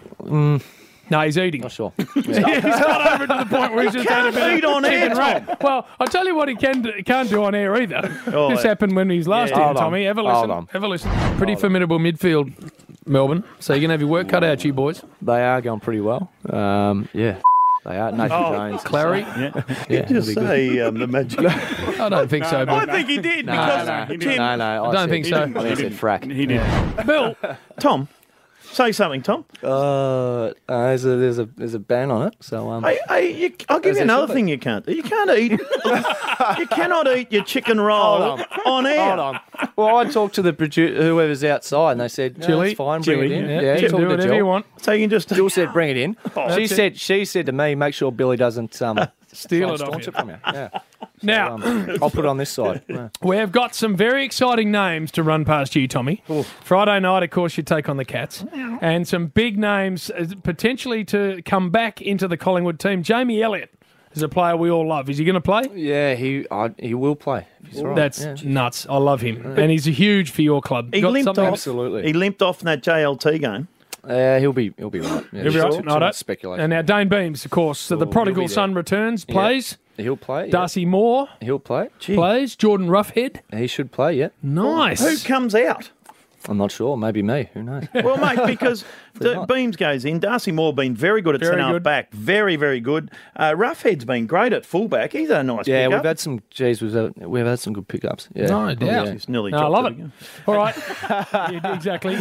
No, he's eating. Not sure. he's got over it to the point where he's just had a bit eat of on air, chicken wrap. Well, I'll tell you what he can do, can't do on air either. Oh, this yeah. happened when he's last Yeah. in, Hold on. Tommy. Have a Hold listen. on. Have a listen. Pretty formidable midfield, Melbourne. So you're going to have your work cut out, you boys. They are going pretty well. Um, yeah. They are. Nathan Oh, Jones. Clary? Yeah. Did you it'll be good. say um, the Magic? I don't think so. I But think he did No, because no, Tim. no, no. I don't said- think so. I think I said frack. He did. Bill, Tom, say something, Tom. Uh, uh, there's a there's a there's a ban on it. So um, Hey, hey, you, I'll give As you it another should be. thing you can't do. You can't eat. you cannot eat your chicken roll Hold on. on air. hold on. Well, I talked to the produ- whoever's outside, and they said, no, Chili. it's fine, bring Chili, it in. yeah, Yeah, you can talking do to whatever Jill. you want. So you can just. Jill said, bring it in. she that's it. said she said to me, make sure Billy doesn't um, Steal try it and off staunch you. it from you. Yeah. Now, Um, I'll put it on this side. Yeah. we've got some very exciting names to run past you, Tommy. Friday night, of course, you take on the Cats. And some big names uh, potentially to come back into the Collingwood team. Jamie Elliott is a player we all love. Is he going to play? Yeah, he I, he will play. if he's all right. That's Yeah. nuts. I love him. And he's huge for your club. He Got limped something- off. Absolutely. He limped off in that J L T game. Uh, he'll be he'll be right. Yeah, He'll be too- right. too No, I much don't. speculation. And now Dane Beams, of course. So the Ooh, prodigal he'll be son there. returns, Yeah. plays. He'll play. Yeah. Darcy Moore He'll play. plays. Jordan Roughhead. He should play. Yeah. Nice. Who comes out? I'm not sure. Maybe me. Who knows? Well, mate, because Pretty D- much. Beams goes in. Darcy Moore been very good at Very centre half good. back. Very, very good. Uh, Roughhead's been great at fullback. He's a nice Yeah, pickup. we've had some. Geez, we've had, we've had some good pickups. Yeah. No doubt. Yeah. He's nearly No, I dropped love it. again. All right. Yeah, exactly.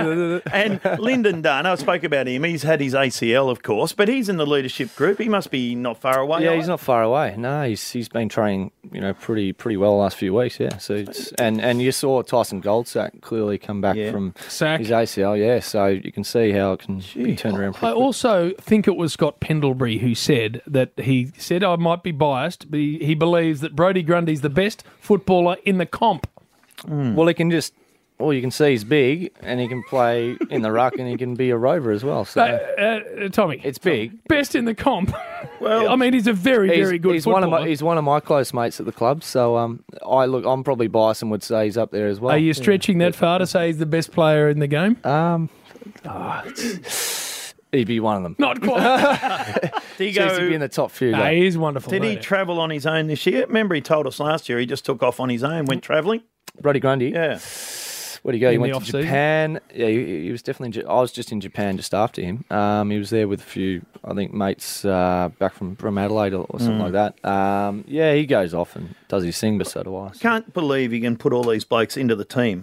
And Lyndon Dunn, I spoke about him. He's had his A C L, of course, but he's in the leadership group. He must be not far away. Yeah, either. he's not far away. No, he's he's been training, you know, pretty pretty well the last few weeks. Yeah, so it's, and and you saw Tyson Goldsack clearly come back Yeah. from Sack. his A C L. Yeah, so you can see how it can be turned around. I Pretty quick. also think it was Scott Pendlebury who said that he said, I might be biased, but he, he believes that Brodie Grundy's the best footballer in the comp. Well, he can just. Well, you can see he's big, and he can play in the ruck, and he can be a rover as well. So Uh, uh, Tommy, it's big. best in the comp. Well, I mean, he's a very, He's, very good he's one footballer. of my he's one of my close mates at the club. So um, I look, I'm probably biased and would say he's up there as well. Are you stretching that far to say he's the best player in the game? Um, oh, it's- he'd be one of them. Not quite. Did he Seems to go? be in the top few. no, though. he is wonderful. Did he mate. travel on his own this year? Remember, he told us last year he just took off on his own, went travelling. Brodie Grundy. Yeah. Where'd he go? He In the went to off-season? Japan. Yeah, he, he was definitely. In, Ja- I was just in Japan just after him. Um, he was there with a few, I think, mates uh, back from, from Adelaide or, or something Mm. like that. Um, yeah, he goes off and does his thing, but so do I. Can't believe he can put all these blokes into the team.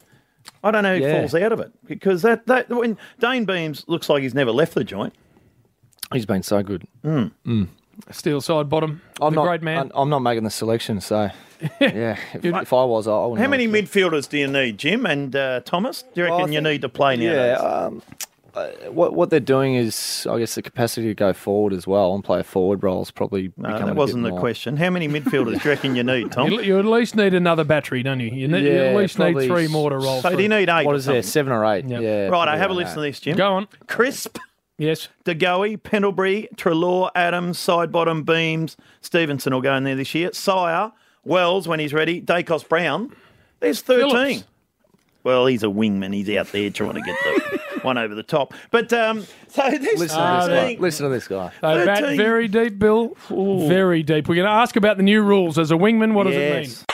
I don't know who Yeah. falls out of it because that, that when Dane Beams looks like he's never left the joint. He's been so good. Mm. Steel side bottom. I'm the not. great man. I'm, I'm not making the selection, so yeah. If, if I was, I, I wouldn't. How know. many midfielders do you need, Jim and uh, Thomas? Do you Well, I reckon you think- need to play nowadays? Yeah. Um, uh, what what they're doing is, I guess, the capacity to go forward as well and play a forward role is probably. No, becoming a that bit wasn't the more- question. How many midfielders do you reckon you need, Tom? You, you at least need another battery, don't you? You, need, you at Yeah, least probably need three more to roll So through. do you need eight? What or is there? something? Seven or eight? Yep. Yeah. Right, I probably have a around listen to that. this, Jim. Go on. Crisp, Yes. DeGoey, Pendlebury, Trelaw, Adams, side bottom, Beams, Stevenson will go in there this year. Sire, Wells when he's ready, Dacos Brown. There's thirteen. Phillips. Well, he's a wingman. He's out there trying to get the one over the top. But um, so there's Listen Ah, to this guy. thirteen. Listen to this guy. So bat thirteen. very deep, Bill. Very deep. We're going to ask about the new rules. As a wingman, what does it mean? Yes.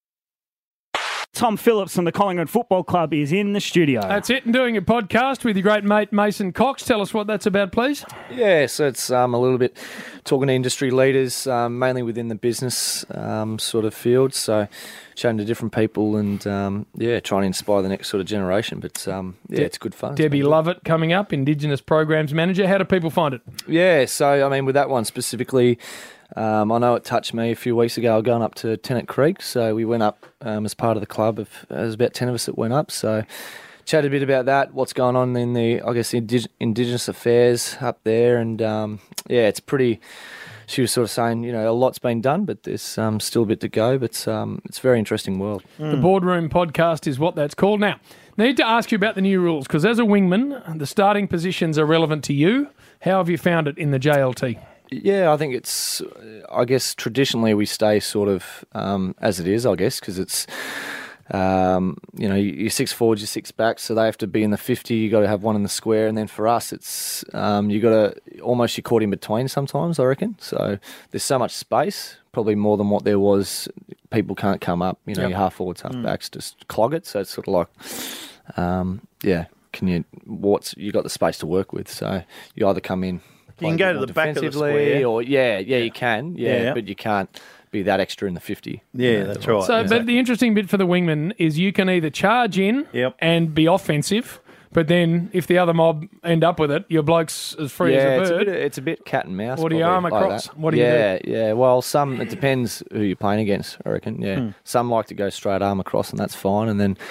Tom Phillips from the Collingwood Football Club is in the studio. That's it. And doing a podcast with your great mate Mason Cox. Tell us what that's about, please. Yeah, so it's um, a little bit talking to industry leaders, um, mainly within the business um, sort of field. So chatting to different people and, um, yeah, trying to inspire the next sort of generation. But, um, yeah, De- it's good fun. It's Debbie been good. Lovett coming up, Indigenous Programs Manager. How do people find it? Yeah, so, I mean, with that one specifically, um, I know it touched me a few weeks ago. I was going up to Tennant Creek, so we went up um, as part of the club. Of, there was about ten of us that went up, so chatted a bit about that, what's going on in the, I guess, indig- Indigenous affairs up there, and, um, yeah, it's pretty... She was sort of saying, you know, a lot's been done, but there's um, still a bit to go, but um, it's a very interesting world. The Boardroom Podcast is what that's called. Now, need to ask you about the new rules, because as a wingman, the starting positions are relevant to you. How have you found it in the J L T? Yeah, I think it's, I guess traditionally we stay sort of um, as it is, I guess, because it's, um, you know, you're six forwards, you're six backs, so they have to be in the fifty, you got to have one in the square, and then for us, it's, um, you got to, almost you're caught in between sometimes, I reckon. So there's so much space, probably more than what there was, people can't come up, you know, Yep. your half forwards, half Mm. backs just clog it, so it's sort of like, um, yeah, can you, what's, you got the space to work with, so you either come in play can a go bit to more the back of the defensively, square. or yeah, yeah, you can, yeah, Yeah. but you can't be that extra in the fifty. Yeah, that's right. So, but the interesting bit for the wingman is you can either charge in Yep. and be offensive, but then if the other mob end up with it, your bloke's as free yeah, as a it's a, bird. bit, it's a bit cat and mouse. Or do you probably, arm like across? that. What do you yeah, Yeah, Well, some it depends who you're playing against. I reckon. Yeah, Hmm. some like to go straight arm across, and that's fine. And then,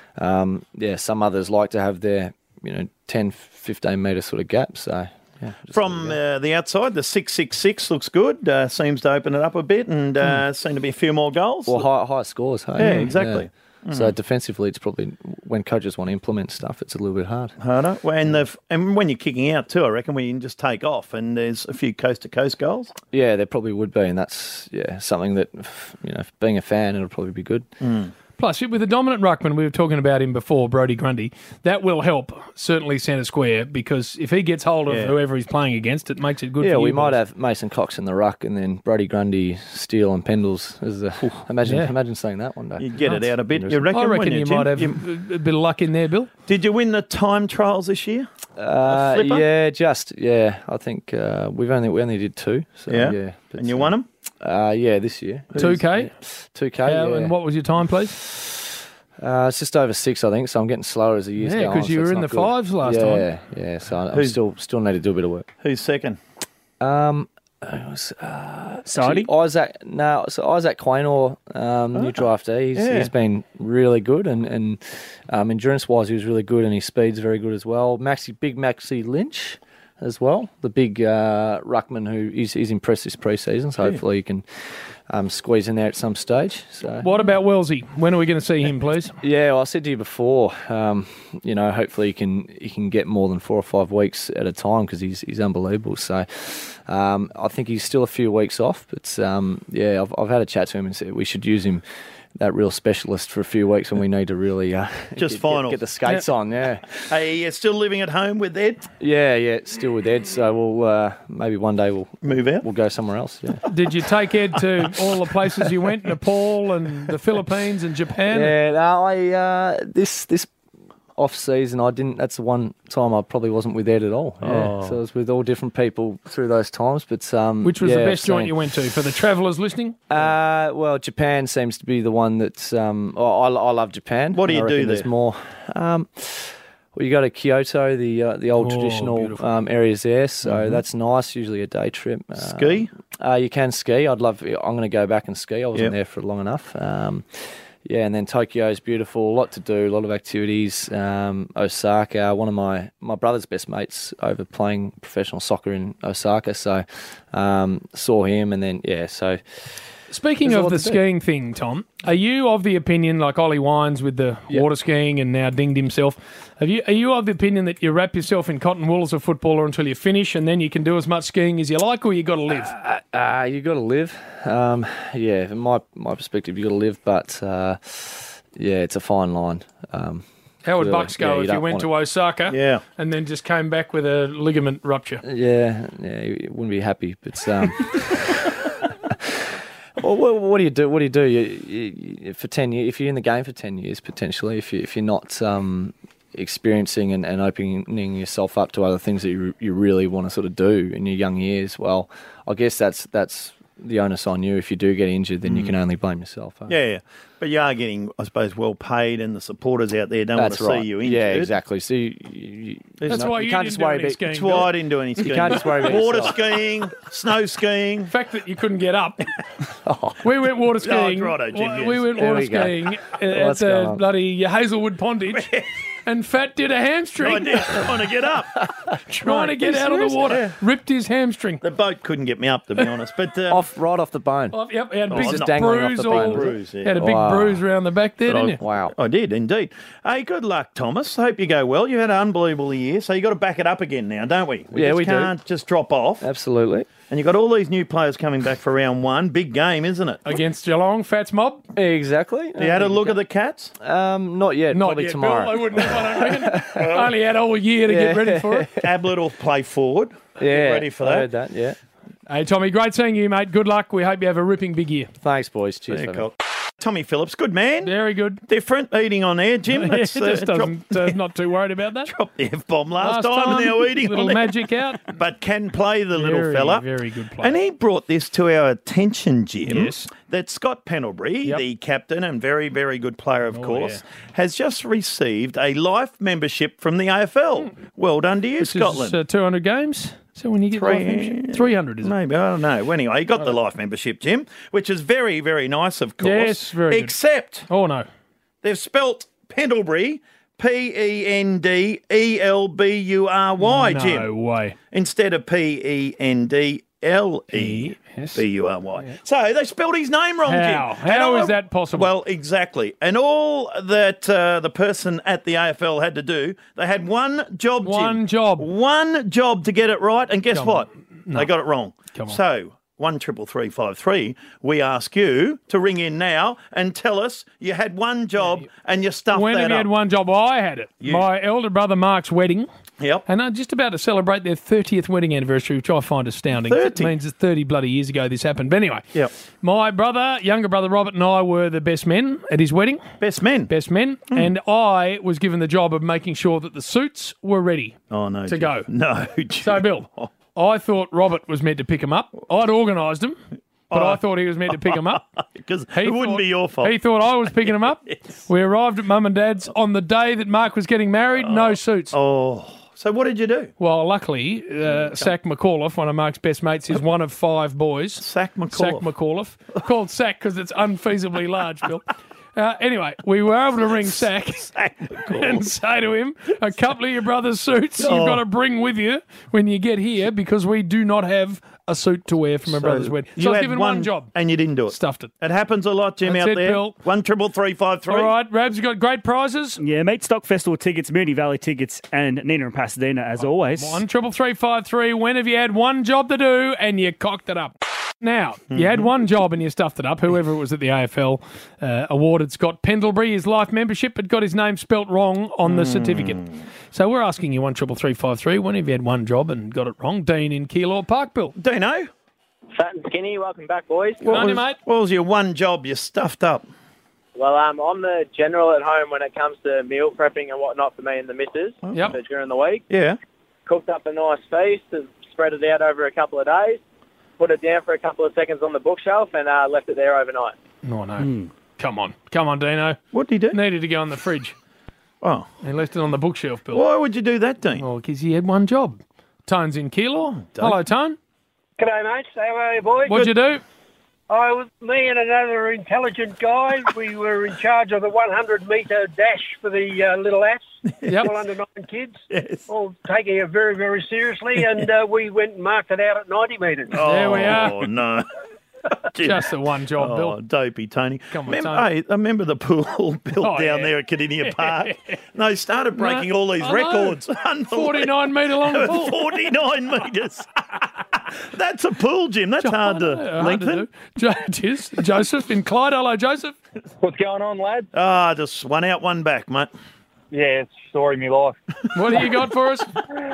um, yeah, some others like to have their you know ten, fifteen metre sort of gap. So. Yeah, From uh, the outside, the six six six looks good. Uh, seems to open it up a bit, and uh, seem to be a few more goals. Well, high, high scores. Hey? Yeah, exactly. Yeah. Mm. So defensively, it's probably when coaches want to implement stuff, it's a little bit hard. Harder. Well, and, the, and when you're kicking out too, I reckon we can just take off, and there's a few coast to coast goals. Yeah, there probably would be, and that's yeah something that you know, being a fan, it'll probably be good. Mm. Plus, with the dominant ruckman, we were talking about him before, Brodie Grundy, that will help, certainly centre square, because if he gets hold of Yeah. whoever he's playing against, it makes it good yeah, for you we might boys. have Mason Cox in the ruck, and then Brodie Grundy, Steele, and Pendles. As a, imagine, Yeah. imagine saying that one day. You get it out a bit, you reckon? I reckon wouldn't you Jim? might have You- a bit of luck in there, Bill. Did you win the time trials this year? Uh, flipper? yeah, just yeah. I think uh, we've only we only did two. So, Yeah? yeah. And you won 'em? Uh, yeah, this year. two K? Two K. How- Yeah. And what was your time, please? Uh, it's just over six, I think. So I'm getting slower as the years Yeah, go on. 'cause you so were it's in not the good. fives last yeah, time. Yeah, yeah. So I Who's- still still need to do a bit of work. Who's second? Um, it was, uh, Sardi? actually, Isaac. No, so Isaac Quaynor, um, new draftee. He's, Yeah. he's been really good, and and um, endurance wise, he was really good, and his speed's very good as well. Maxi, big Maxi Lynch as well, the big uh, ruckman who is he's impressed this pre-season. So Yeah. hopefully he can um, squeeze in there at some stage. So. What about Wellesley? When are we going to see him, please? Yeah, well, I said to you before, um, you know, hopefully he can he can get more than four or five weeks at a time because he's he's unbelievable. So um, I think he's still a few weeks off, but um, yeah, I've I've had a chat to him and said we should use him, that real specialist, for a few weeks when we need to really uh, Just get, finals. get, get the skates Yep. on. Yeah, Hey, you're still living at home with Ed? yeah, yeah. Still with Ed, so we'll uh, maybe one day we'll move out. We'll go somewhere else. Yeah. Did you take Ed to all the places you went, Nepal and the Philippines and Japan? Yeah, no, I uh, this this off season I didn't. That's the one time I probably wasn't with Ed at all. Yeah. Oh. So I was with all different people through those times. But um, Which was yeah, the best I've joint seen- you went to for the travellers listening? Uh, well, Japan seems to be the one that's. Um, oh, I, I love Japan. What do you I reckon do There's there? more. Um, well, you go to Kyoto, the uh, the old Oh, traditional beautiful. um, areas there, so Mhm. that's nice. Usually a day trip. Um, Ski? Uh, you can ski. I'd love. I'm going to go back and ski. I wasn't Yep. there for long enough. Um, yeah, and then Tokyo is beautiful. A lot to do. A lot of activities. Um, Osaka. One of my my brother's best mates over playing professional soccer in Osaka. So um, saw him, and then yeah. So. Speaking There's a of lot the to do. skiing thing, Tom, are you of the opinion, like Ollie Wines with the water skiing and now dinged himself, have you, are you of the opinion that you wrap yourself in cotton wool as a footballer until you finish and then you can do as much skiing as you like, or you got to live? Uh, uh, you got to live. Um, yeah, from my my perspective, you got to live, but uh, yeah, it's a fine line. Um, How would clearly. Bucks go Yeah, if you don't went want to Osaka Yeah. and then just came back with a ligament rupture? it. Yeah, yeah, you wouldn't be happy, but. Um, Well, what, what do you do? What do you do? You, you, you, for ten years, if you're in the game for ten years, potentially, if you if you're not um, experiencing and, and opening yourself up to other things that you you really want to sort of do in your young years, well, I guess that's that's the onus on you. If you do get injured, then you Mm. can only blame yourself. huh? Yeah, yeah. But you are getting, I suppose, well paid, and the supporters out there don't That's want to right. see you injured. Yeah, exactly. So you, you, you, That's no- why you you can't didn't just do worry any about. skiing, That's why I didn't do any skiing. You can't just worry about Water yourself. skiing, snow skiing. The fact that you couldn't get up. We went water Oh, skiing. righto, Jim, we yes. we went There water we go. skiing at What's the going on? bloody Hazelwood Pondage, and Fat did a hamstring. I did, trying to get up. Trying to get out of the water. Yeah. Ripped his hamstring. The boat couldn't get me up, to be honest. But um, off right off the bone. Oh, yep, he had a Oh, big just dangling off bruise. the bone, all, was it? Bruise, yeah. Had a big Wow. bruise around the back there, But didn't I- you? Wow. I did, indeed. Hey, good luck, Thomas. Hope you go well. You had an unbelievable year, so you got to back it up again now, don't we? we Yeah, just we do. can't just drop off. Absolutely. And you've got all these new players coming back for round one. Big game, isn't it? Against Geelong, Fats Mob. Exactly. You had a look at the Cats? Um, not yet. Not probably yet, tomorrow. Bill. I wouldn't have, I don't reckon. I only had all year to get Yeah. ready for it. Ablett will play forward. Yeah, Get ready for I that. heard that. Yeah. Hey, Tommy, great seeing you, mate. Good luck. We hope you have a ripping big year. Thanks, boys. Cheers. See you, fella. Colt. Tommy Phillips, good man. Very good. Different, eating on air, Jim. That's, He just uh, doesn't, uh, not too worried about that. Dropped the F-bomb last, Last time, time, and now eating little on magic air. out. But can play the little Very, fella. very good player. And he brought this to our attention, Jim. Yes. That Scott Pendlebury, Yep. the captain and very, very good player, of Oh, course, yeah. has just received a life membership from the A F L. Well done to you, This Scotland. is uh, two hundred games. So when you get Three- life membership? three hundred, is it? Maybe, I don't know. Well, anyway, he got the life membership, Jim, which is very, very nice, of course. Yes, very good. Except Oh, no. they've spelt Pendlebury P E N D E L B U R Y, No Jim. way. Instead of P E N D L E B U R Y. So they spelled his name wrong, How? Jim. How And is that possible? Well, exactly. And all that uh, the person at the A F L had to do, they had one job, Jim. One job. One job to get it right. And guess Come what? No. They got it wrong. Come on. So, one triple three five three. We ask you to ring in now and tell us you had one job and you stuffed When that have you up. had one job? Well, I had it. You- My elder brother Mark's wedding. Yep. And they're just about to celebrate their thirtieth wedding anniversary, which I find astounding. thirty? It means it's thirty bloody years ago this happened. But anyway, Yep. my brother, younger brother Robert, and I were the best men at his wedding. Best men. Best men. And I was given the job of making sure that the suits were ready Oh, no. to Jim. go. No, Jim. So, Bill, I thought Robert was meant to pick him up. I'd organised him, but Oh. I thought he was meant to pick him up. Because He it wouldn't thought- be your fault. He thought I was picking him up. We arrived at Mum and Dad's on the day that Mark was getting married. No suits. Oh. So what did you do? Well, luckily, uh, Sack McAuliffe, one of Mark's best mates, is one of five boys. Sack Sack McAuliffe. McAuliffe. Called Sack because it's unfeasibly large, Bill. Uh, anyway, we were able to ring Sack and say to him, a couple of your brother's suits Oh. you've got to bring with you when you get here because we do not have a suit to wear for my So brother's wedding. So you I was had given one, job. and you didn't do it. Stuffed it. It happens a lot, Jim, That's out it, there. Bill. One triple three five three. All right, Rabs, you got great prizes. Yeah, Meat Stock Festival tickets, Mooney Valley tickets, and Nina and Pasadena, as always. One triple three five three. When have you had one job to do and you cocked it up? Now, you had one job and you stuffed it up. Whoever it was at the A F L uh, awarded Scott Pendlebury his life membership, but got his name spelt wrong on the certificate. So we're asking you one triple three five three. When have you had one job and got it wrong? Dean in Keilor Park, Bill. Dino, Fat and skinny, welcome back, boys. what on you, was, mate. what was your one job you stuffed up? Well, um, I'm the general at home when it comes to meal prepping and whatnot for me and the missus. Yep. So during the week, Yeah. cooked up a nice feast and spread it out over a couple of days, put it down for a couple of seconds on the bookshelf and uh, left it there overnight. No, no. Come on. Come on, Dino. What did he do? Needed to go in the fridge. Oh. He left it on the bookshelf, Bill. Why would you do that, Dean? Well, because he had one job. Tone's in Keilor. Hello, Tone. G'day, mate. How are you, boys? What'd you do? I was me and another intelligent guy. We were in charge of the one hundred metre dash for the uh, little ass, Yep. all under nine kids. Yes. All taking it very, very seriously, and uh, we went and marked it out at ninety metres. There we are. Oh, no. Just the one job, Oh, Bill. dopey, Tony. Come on, remember, Tony. Hey, I remember the pool built Oh, down yeah. there at Cadinia Park. No, they started breaking No, all these I know. records. forty-nine metre long pool. forty-nine metres. That's a pool, Jim. That's hard to Uh, hard lengthen. do. Jo- Cheers. Joseph in Clyde. Hello, Joseph. What's going on, lad? Ah, just one out, one back, mate. Yeah, it's the story of my life. What do you got for us?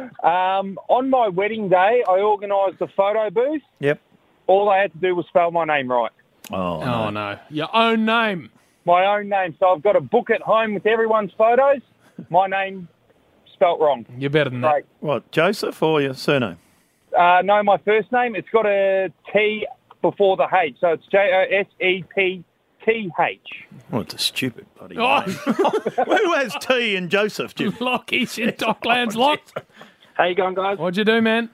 Um, on my wedding day, I organised the photo booth. Yep. All I had to do was spell my name right. Oh, Oh, no. Your own name. My own name. So I've got a book at home with everyone's photos. My name spelt wrong. You're better than that. Great. What, Joseph or your surname? Uh, no, my first name, it's got a T before the H. So it's J O S E P T H. Well, it's a stupid bloody Oh, name. Who has T in Joseph, Jim? Lockie's in Docklands Lock. How you going, guys? What'd you do, man?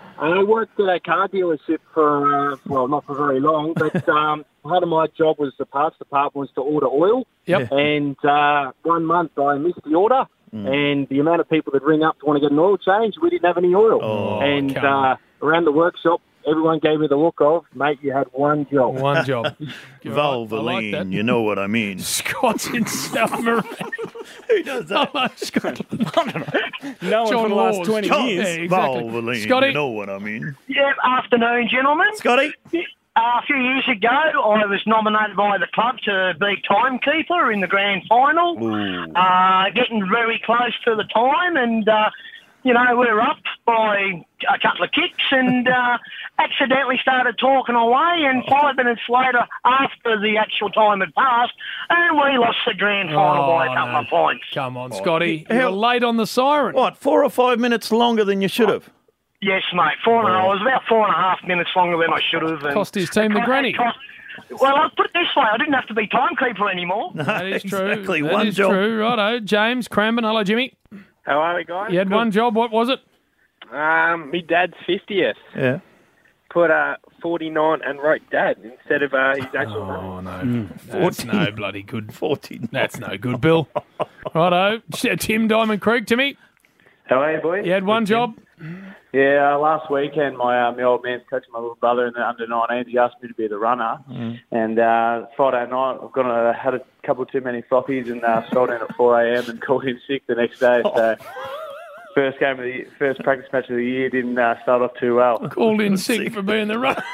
I worked at a car dealership for, uh, well, not for very long, but um, part of my job was the parts department was to order oil. Yep. And uh, one month I missed the order, and the amount of people that ring up to want to get an oil change, we didn't have any oil. Oh, and come on. uh, around the workshop, everyone gave me the look of, mate, you had one job. One job. You're right. I like Valvoline, that. you know what I mean. Scott's in South Marin. Who does that? Hello, Scotland. No one John for the last Laws. twenty John- years. Yeah, exactly. Valvoline, Scotty? you know what I mean. Yeah, afternoon, gentlemen. Scotty? Uh, a few years ago, I was nominated by the club to be timekeeper in the grand final. Uh, getting very close to the time, and uh, you know we're up by a couple of kicks and uh, accidentally started talking away. And five minutes later, after the actual time had passed, and we lost the grand final by a couple no. of points. Come on, Scotty. You were late on the siren. What, four or five minutes longer than you should have? Yes, mate. Four and a half. It was about four and a half minutes longer than I should have. and Cost his team the it granny. cost- Well, I'll put it this way. I didn't have to be timekeeper anymore. That is true. exactly. That One is job. true. Righto. James Cranbourne. Hello, Jimmy. How are we, guys? You had Good. one job. What was it? Um, my dad's fiftieth. Yeah. Put uh, forty-nine and wrote dad instead of uh, his actual Oh, no. Mm. That's no bloody good. fourteen. That's no good, Bill. Righto. Tim Diamond Creek. Timmy. How are you, boys? You had one job. Yeah, uh, last weekend my uh, my old man's coaching my little brother in the under nineteens. He asked me to be the runner, Mm. and uh, Friday night I've gone uh, had a couple too many frothies and uh, strolled in at four a.m. and called in sick the next day. So first game of the first practice match of the year didn't uh, start off too well. Called in sick for being the runner.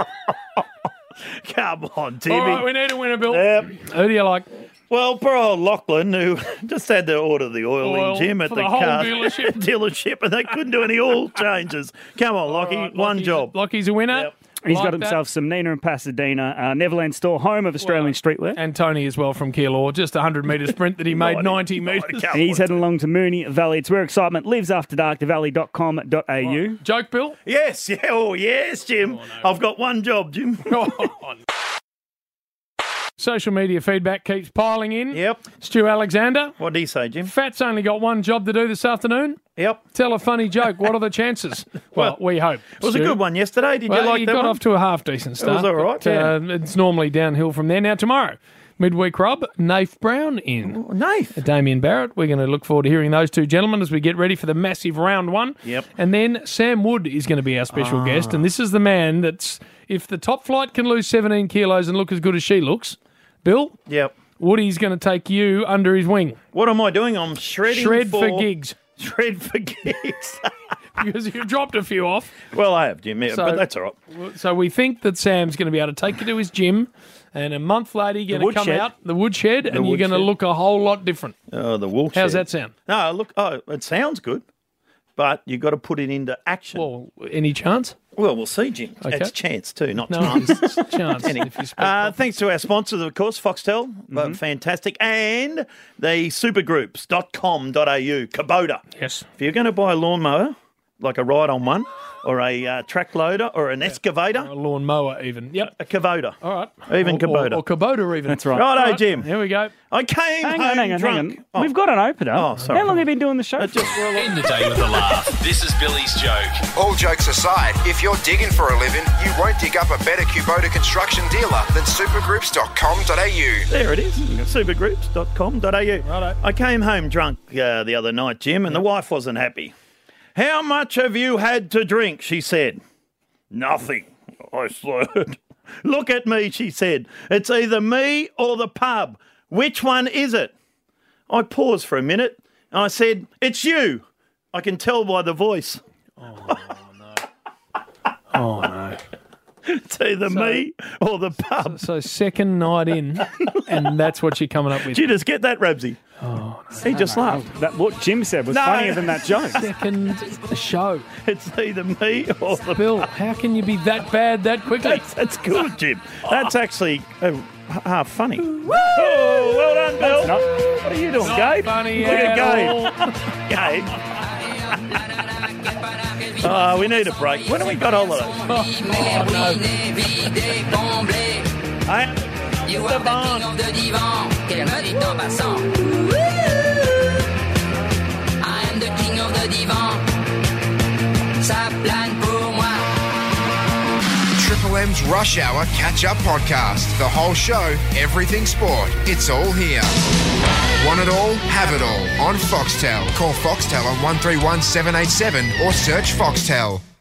Come on, Timmy. All right, we need a winner, Bill. Yep. Who do you like? Well, poor old Lachlan, who just had to order the oil, Oil in Jim at for the, the whole car dealership. dealership, and they couldn't do any oil changes. Come on, Lockie, right, one Lockie's- job. Lockie's a winner. He's Like got that. himself some Nina and Pasadena, uh, Neverland Store, home of Australian streetwear. And Tony as well from Keilor. Just a hundred metre sprint that he made ninety metres. And he's heading along to Mooney Valley. It's where excitement lives after dark, the valley dot com dot a u. Joke, Bill? Yes, yeah, oh yes, Jim. I've got one job, Jim. Social media feedback keeps piling in. Yep. Stu Alexander. What did he say, Jim? Fat's only got one job to do this afternoon. Yep. Tell a funny joke. What are the chances? Well, we hope. It was a Stu. good one yesterday. Did Well, you like he that got one? off to a half decent start. was all right, but, uh, it's normally downhill from there. Now, tomorrow, midweek rub, Nath Brown in. Oh, Nath. Damien Barrett. We're going to look forward to hearing those two gentlemen as we get ready for the massive round one. Yep. And then Sam Wood is going to be our special Ah. guest. And this is the man that's, if the top flight can lose seventeen kilos and look as good as she looks, Bill, Yep. Woody's going to take you under his wing. What am I doing? I'm shredding Shred for, for gigs. Shred for gigs. Because you've dropped a few off. Well, I have, Jim, yeah, So- but that's all right. So we think that Sam's going to be able to take you to his gym, and a month later you're going to come woodshed. out, the woodshed, and you're going to woodshed. look a whole lot different. Oh, the wool How's shed. that sound? No, look, oh, it sounds good, but you've got to put it into action. Well, any chance? Well, we'll see, Jim. Okay. It's chance too, not No, chance. it's chance. Anyway, If you speak uh, thanks to our sponsors, of course, Foxtel, uh, fantastic, and the supergroups dot com dot a u, Kubota. Yes. If you're going to buy a lawnmower, like a ride-on one, or a uh, track loader, or an excavator, a lawn mower even. Yep. a Kubota. All right. Even or, Kubota. Or, or Kubota even. That's right. Righto, All right, Jim. Here we go. I came Hang home on, hang on, drunk. hang on. Oh. We've got an opener. Oh, sorry. How long have you been doing the show? It just End the day with a laugh. This is Billy's joke. All jokes aside, if you're digging for a living, you won't dig up a better Kubota construction dealer than supergroups dot com dot a u. There it is, supergroups dot com dot a u. Righto. I came home drunk uh, the other night, Jim, and the wife wasn't happy. How much have you had to drink? She said. Nothing, I slurred. Look at me, she said. It's either me or the pub. Which one is it? I paused for a minute and I said, it's you. I can tell by the voice. Oh, no. It's either So- me or the pub. So second night in, and that's what you're coming up with. Did you just get that, Rabsy? Oh, He just laughed. That, what Jim said was No. funnier than that joke. Second show. It's either me or the Bill, how can you be that bad that quickly? That's, that's good, Jim. That's actually uh, half funny. Oh, well done, Bill. Not- What are you doing, Not Gabe? funny Look at at Gabe. Gabe. Oh, we need a break. When have we got holidays? Oh, no. I You the are the barn. king of the divan. Quelle me dit en passant. I am the king of the divan. Ça plane pour moi. Triple M's Rush Hour Catch Up Podcast. The whole show, everything sport. It's all here. Want it all? Have it all. On Foxtel. Call Foxtel on one three one seven eight seven or search Foxtel.